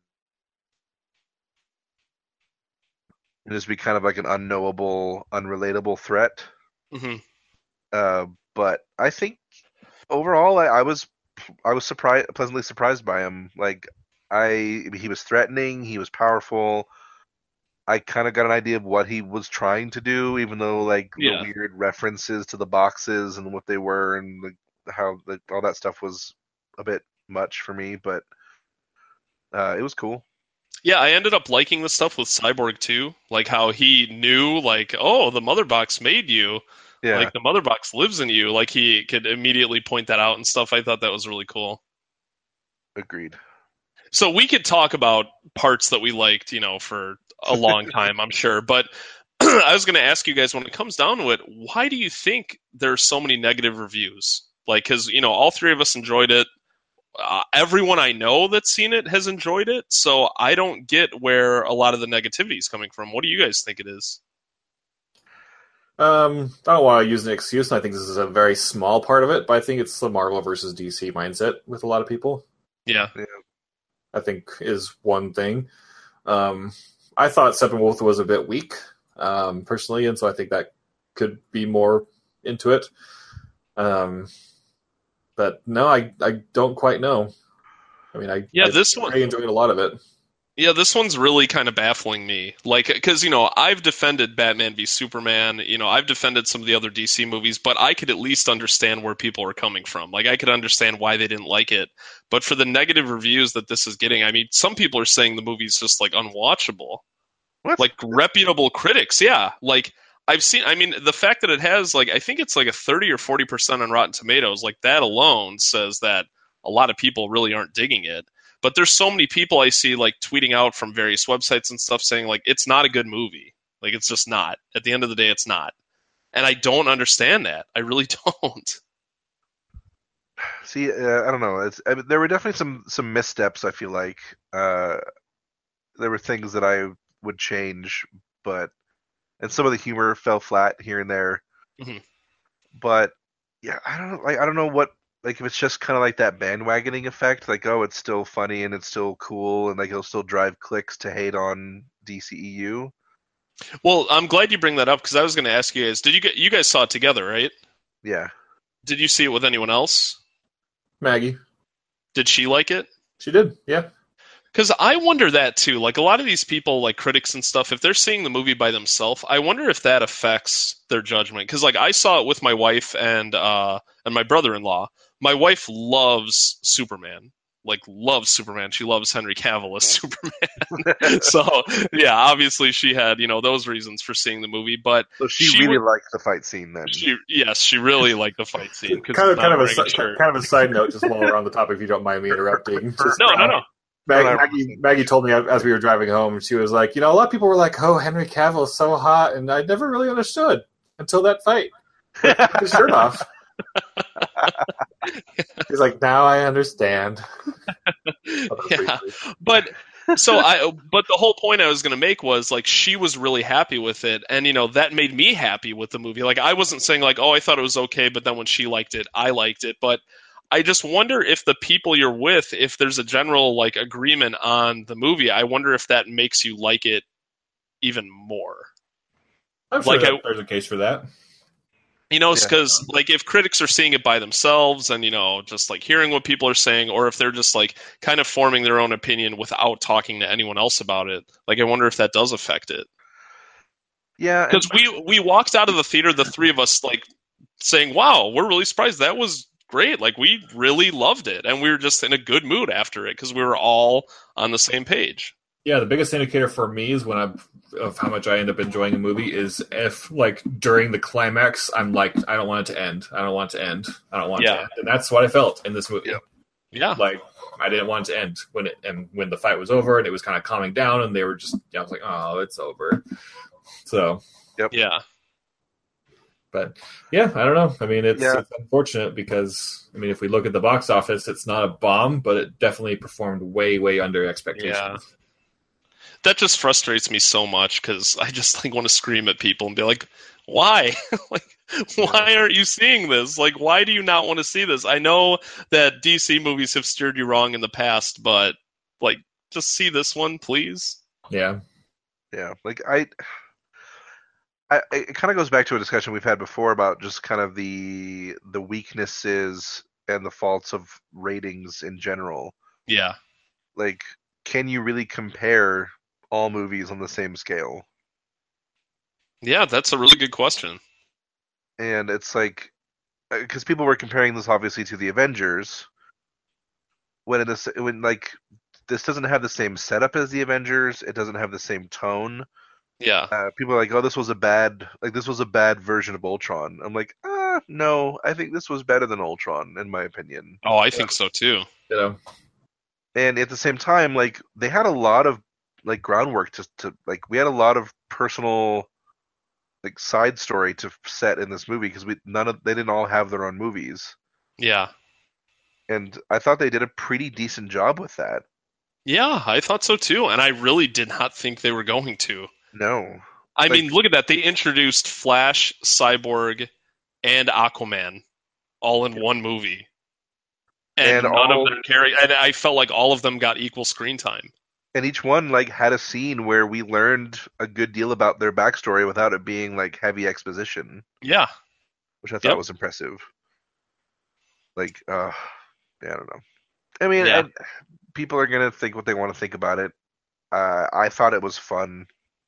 and just be kind of like an unknowable, unrelatable threat. Mm-hmm. But I think overall, I was pleasantly surprised by him. Like, he was threatening, he was powerful. I kind of got an idea of what he was trying to do, even though, like, the weird references to the boxes and what they were and how all that stuff was a bit much for me, but it was cool. Yeah, I ended up liking the stuff with Cyborg too, like how he knew, like, oh, the Mother Box made you. Yeah. Like, the Mother Box lives in you. Like, he could immediately point that out and stuff. I thought that was really cool. Agreed. So we could talk about parts that we liked, you know, for a long time, I'm sure. But I was going to ask you guys, when it comes down to it, why do you think there's so many negative reviews? Like, because, you know, all three of us enjoyed it. Everyone I know that's seen it has enjoyed it. So I don't get where a lot of the negativity is coming from. What do you guys think it is? I don't want to use an excuse, and I think this is a very small part of it, but I think it's the Marvel versus DC mindset with a lot of people. Yeah. I think is one thing. I thought Steppenwolf was a bit weak, personally, and so I think that could be more into it. But no, I don't quite know. I mean, I enjoyed a lot of it. Yeah, this one's really kind of baffling me. Like, because, you know, I've defended Batman v Superman. You know, I've defended some of the other DC movies, but I could at least understand where people are coming from. Like, I could understand why they didn't like it. But for the negative reviews that this is getting, I mean, some people are saying the movie's just, like, unwatchable. What? Like, reputable critics, yeah. Like, I've seen, I mean, the fact that it has, like, I think it's like a 30 or 40% on Rotten Tomatoes, like, that alone says that a lot of people really aren't digging it. But there's so many people I see, like, tweeting out from various websites and stuff saying, like, it's not a good movie. Like, it's just not. At the end of the day, it's not. And I don't understand that. I really don't. See, I don't know. There were definitely some missteps, I feel like. There were things that I would change, and some of the humor fell flat here and there. Mm-hmm. But, yeah, I don't know what, like, if it's just kind of like that bandwagoning effect, like, oh, it's still funny and it's still cool, and, like, it'll still drive clicks to hate on DCEU. Well, I'm glad you bring that up, because I was going to ask you guys, you guys saw it together, right? Yeah. Did you see it with anyone else? Maggie. Did she like it? She did, yeah. Because I wonder that, too. Like, a lot of these people, like, critics and stuff, if they're seeing the movie by themselves, I wonder if that affects their judgment. Because, like, I saw it with my wife and my brother-in-law. My wife loves Superman. like loves Superman. She loves Henry Cavill as Superman. So yeah, obviously she had those reasons for seeing the movie, but So she really liked the fight scene then. She really liked the fight scene because kind of a side note, just while we're on the topic, if you don't mind me interrupting. No. Maggie told me as we were driving home, she was like, a lot of people were like, "Oh, Henry Cavill is so hot," and I never really understood until that fight. Took his shirt off. He's like, now I understand. Yeah, but the whole point I was going to make was like she was really happy with it, and that made me happy with the movie. Like I wasn't saying like, oh, I thought it was okay, but then when she liked it, I liked it. But I just wonder if the people you're with, if there's a general like agreement on the movie, I wonder if that makes you like it even more. I'm sure there's a case for that. Because like if critics are seeing it by themselves and just like hearing what people are saying, or if they're just like kind of forming their own opinion without talking to anyone else about it, like I wonder if that does affect it. Yeah, because we walked out of the theater, the three of us, like saying, "Wow, we're really surprised. That was great. Like we really loved it, and we were just in a good mood after it because we were all on the same page." Yeah, the biggest indicator for me is of how much I end up enjoying a movie is if, like, during the climax, I'm like, I don't want it to end. I don't want it to end. I don't want it to end. And that's what I felt in this movie. Yeah. Like, I didn't want it to end when the fight was over and it was kind of calming down and they were just, I was like, oh, it's over. So. Yeah. But, yeah, I don't know. I mean, it's unfortunate because, I mean, if we look at the box office, it's not a bomb, but it definitely performed way, way under expectations. Yeah. That just frustrates me so much because I just like want to scream at people and be like, why? Like, why aren't you seeing this? Like, why do you not want to see this? I know that DC movies have steered you wrong in the past, but like, just see this one, please. Yeah. Yeah. Like it kind of goes back to a discussion we've had before about just kind of the weaknesses and the faults of ratings in general. Yeah. Like, can you really compare all movies on the same scale? Yeah, that's a really good question. And it's like, because people were comparing this obviously to the Avengers, when like this doesn't have the same setup as the Avengers, it doesn't have the same tone. Yeah. People are like, oh, this was a bad version of Ultron. I'm like, no, I think this was better than Ultron, in my opinion. Oh, I think so too. And at the same time, like they had a lot of like groundwork to like we had a lot of personal like side story to set in this movie because they didn't all have their own movies. Yeah. And I thought they did a pretty decent job with that. Yeah, I thought so too, and I really did not think they were going to. No. I mean, look at that. They introduced Flash, Cyborg, and Aquaman all in one movie. And none of them and I felt like all of them got equal screen time. And each one like had a scene where we learned a good deal about their backstory without it being like heavy exposition. Yeah. Which I thought was impressive. Like, I don't know. I mean, people are gonna think what they want to think about it. I thought it was fun.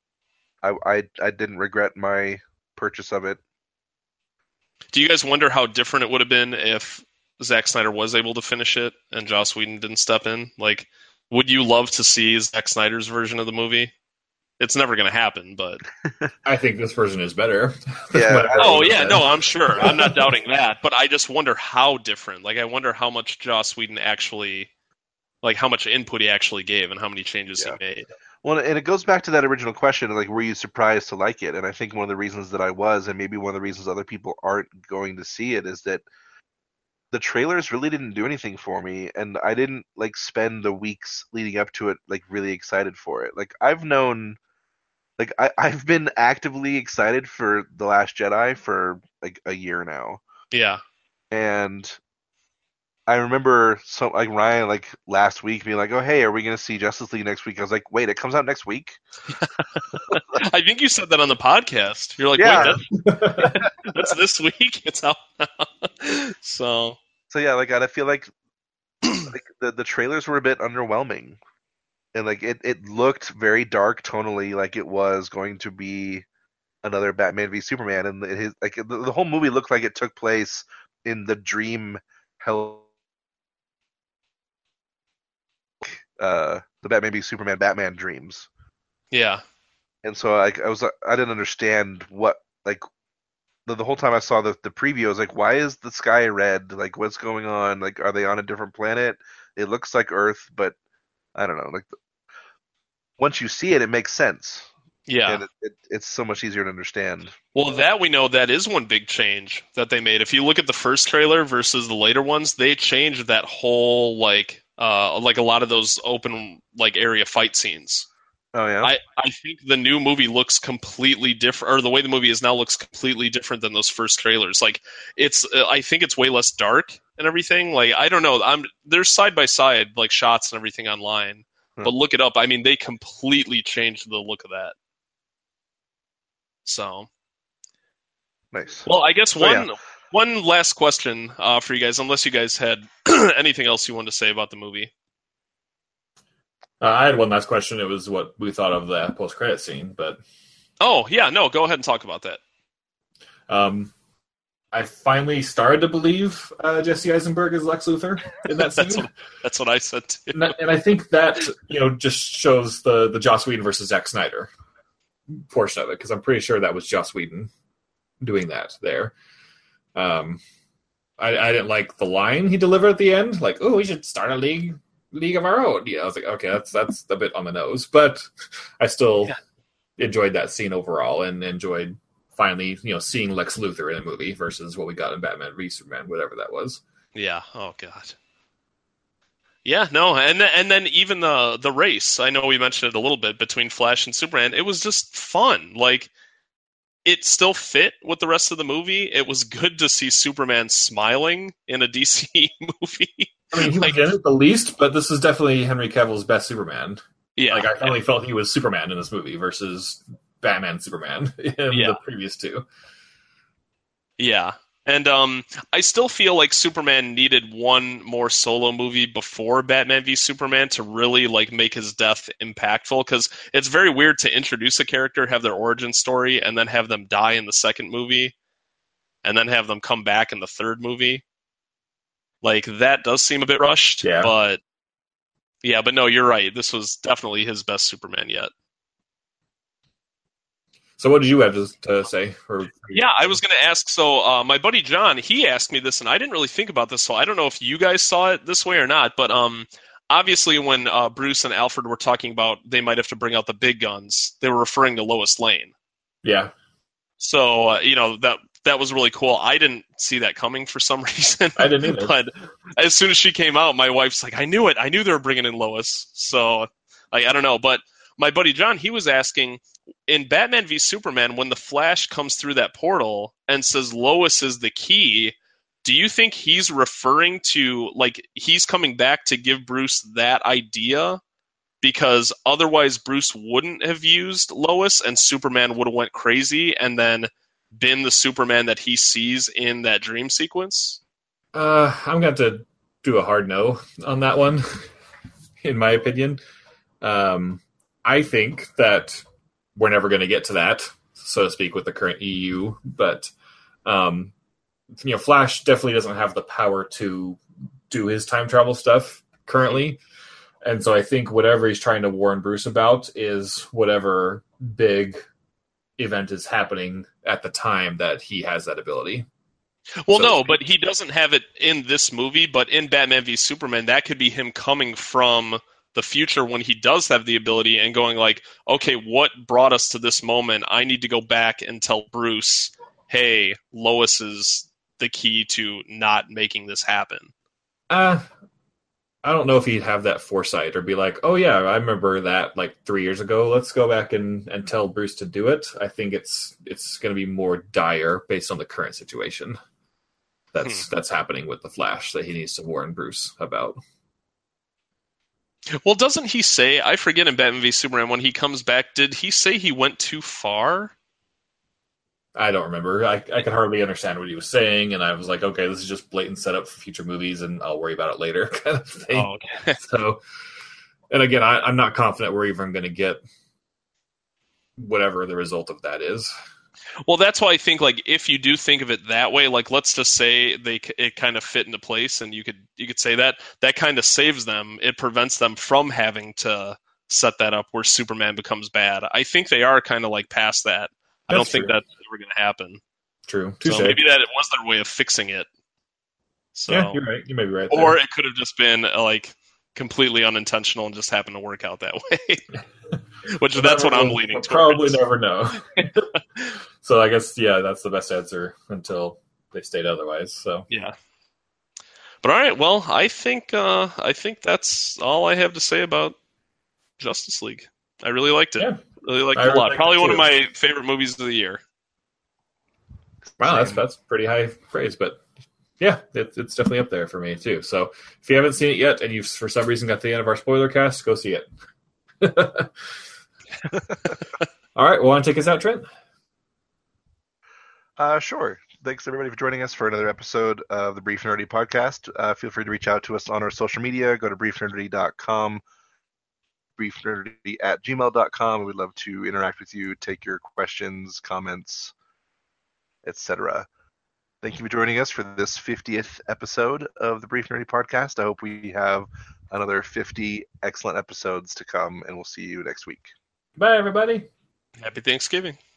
I didn't regret my purchase of it. Do you guys wonder how different it would have been if Zack Snyder was able to finish it and Joss Whedon didn't step in? Like, would you love to see Zack Snyder's version of the movie? It's never going to happen, but I think this version is better. Yeah. No, I'm sure. I'm not doubting that, but I just wonder how different. Like, I wonder how much Joss Whedon actually, like, how much input he actually gave and how many changes he made. Well, and it goes back to that original question, like, were you surprised to like it? And I think one of the reasons that I was, and maybe one of the reasons other people aren't going to see it, is that the trailers really didn't do anything for me, and I didn't, like, spend the weeks leading up to it, like, really excited for it. Like, I've been actively excited for The Last Jedi for, like, a year now. Yeah. And I remember Ryan like last week being like, "Oh, hey, are we going to see Justice League next week?" I was like, "Wait, it comes out next week?" I think you said that on the podcast. You're like, "Wait, that's this week. It's out now." So yeah, like I feel like the trailers were a bit underwhelming, and like it looked very dark tonally, like it was going to be another Batman v Superman, and the whole movie looked like it took place in the dream hell the Batman v Superman Batman Dreams. Yeah. And so I didn't understand what, like, the whole time I saw the preview, I was like, why is the sky red? Like, what's going on? Like, are they on a different planet? It looks like Earth, but I don't know. Like, once you see it, it makes sense. Yeah. And it's so much easier to understand. Well, that we know that is one big change that they made. If you look at the first trailer versus the later ones, they changed that whole like a lot of those open like area fight scenes. Oh yeah. I think the new movie looks completely different, or the way the movie is now looks completely different than those first trailers. Like I think it's way less dark and everything. Like I don't know. There's side by side like shots and everything online, but look it up. I mean, they completely changed the look of that. So nice. Well, I guess one last question for you guys, unless you guys had anything else you wanted to say about the movie. I had one last question. It was what we thought of the post-credit scene, but oh yeah, no, go ahead and talk about that. I finally started to believe Jesse Eisenberg is Lex Luthor in that scene. That's what I said too. And I think that just shows the Joss Whedon versus Zack Snyder portion of it, because I'm pretty sure that was Joss Whedon doing that there. I didn't like the line he delivered at the end, like, "Oh, we should start a league of our own." I was like, okay, that's a bit on the nose, but I still enjoyed that scene overall, and enjoyed finally seeing Lex Luthor in a movie versus what we got in Batman v Superman, whatever that was. Yeah. Oh god. Yeah, no, and then even the race, I know we mentioned it a little bit, between Flash and Superman, it was just fun. Like, it still fit with the rest of the movie. It was good to see Superman smiling in a DC movie. I mean, he was in it the least, but this is definitely Henry Cavill's best Superman. Yeah. Like, I finally felt he was Superman in this movie versus Batman Superman in the previous two. Yeah. And I still feel like Superman needed one more solo movie before Batman v Superman to really like make his death impactful, because it's very weird to introduce a character, have their origin story, and then have them die in the second movie, and then have them come back in the third movie. Like, that does seem a bit rushed, but no, you're right. This was definitely his best Superman yet. So what did you have to say? Yeah, I was going to ask, so my buddy John, he asked me this, and I didn't really think about this, so I don't know if you guys saw it this way or not, but obviously when Bruce and Alfred were talking about they might have to bring out the big guns, they were referring to Lois Lane. Yeah. So, that was really cool. I didn't see that coming for some reason. I didn't either. But as soon as she came out, my wife's like, I knew it. I knew they were bringing in Lois. So, I don't know, but my buddy John, he was asking, in Batman v Superman, when the Flash comes through that portal and says Lois is the key, do you think he's referring to, like, he's coming back to give Bruce that idea? Because otherwise Bruce wouldn't have used Lois, and Superman would have went crazy and then been the Superman that he sees in that dream sequence? I'm going to have to do a hard no on that one, in my opinion. I think that we're never going to get to that, so to speak, with the current EU. But, Flash definitely doesn't have the power to do his time travel stuff currently. And so I think whatever he's trying to warn Bruce about is whatever big event is happening at the time that he has that ability. Well, no, but he doesn't have it in this movie, but in Batman v Superman, that could be him coming from the future when he does have the ability and going like, okay, what brought us to this moment? I need to go back and tell Bruce, hey, Lois is the key to not making this happen. I don't know if he'd have that foresight or be like, oh yeah, I remember that like 3 years ago. Let's go back and tell Bruce to do it. I think it's going to be more dire based on the current situation that's happening with the Flash that he needs to warn Bruce about. Well, doesn't he say, I forget in Batman v Superman, when he comes back, did he say he went too far? I don't remember. I could hardly understand what he was saying, and I was like, okay, this is just blatant setup for future movies, and I'll worry about it later kind of thing. Oh, okay. So, and again, I'm not confident we're even going to get whatever the result of that is. Well, that's why I think like if you do think of it that way, like let's just say it kind of fit into place, and you could say that kind of saves them. It prevents them from having to set that up where Superman becomes bad. I think they are kind of like past that. I don't think that's ever going to happen. True. So maybe that it was their way of fixing it. So, yeah, you're right. You may be right. Or it could have just been like completely unintentional and just happened to work out that way. Which that's what I'm leaning towards. Probably never know. So I guess that's the best answer until they state otherwise. So yeah. But all right, well, I think that's all I have to say about Justice League. I really liked it. Yeah. Really liked it a lot. Probably one of my favorite movies of the year. Wow, that's pretty high praise, but yeah, it's definitely up there for me too. So if you haven't seen it yet and you've for some reason got to the end of our spoiler cast, go see it. All right, want to take us out, Trent? Sure. Thanks everybody for joining us for another episode of the Brief Nerdy podcast. Feel free to reach out to us on our social media. Go to briefnerdy.com, briefnerdy@gmail.com. We'd love to interact with you, take your questions, comments, etc. Thank you for joining us for this 50th episode of the Brief Nerdy podcast. I hope we have another 50 excellent episodes to come, and we'll see you next week. Bye, everybody. Happy Thanksgiving.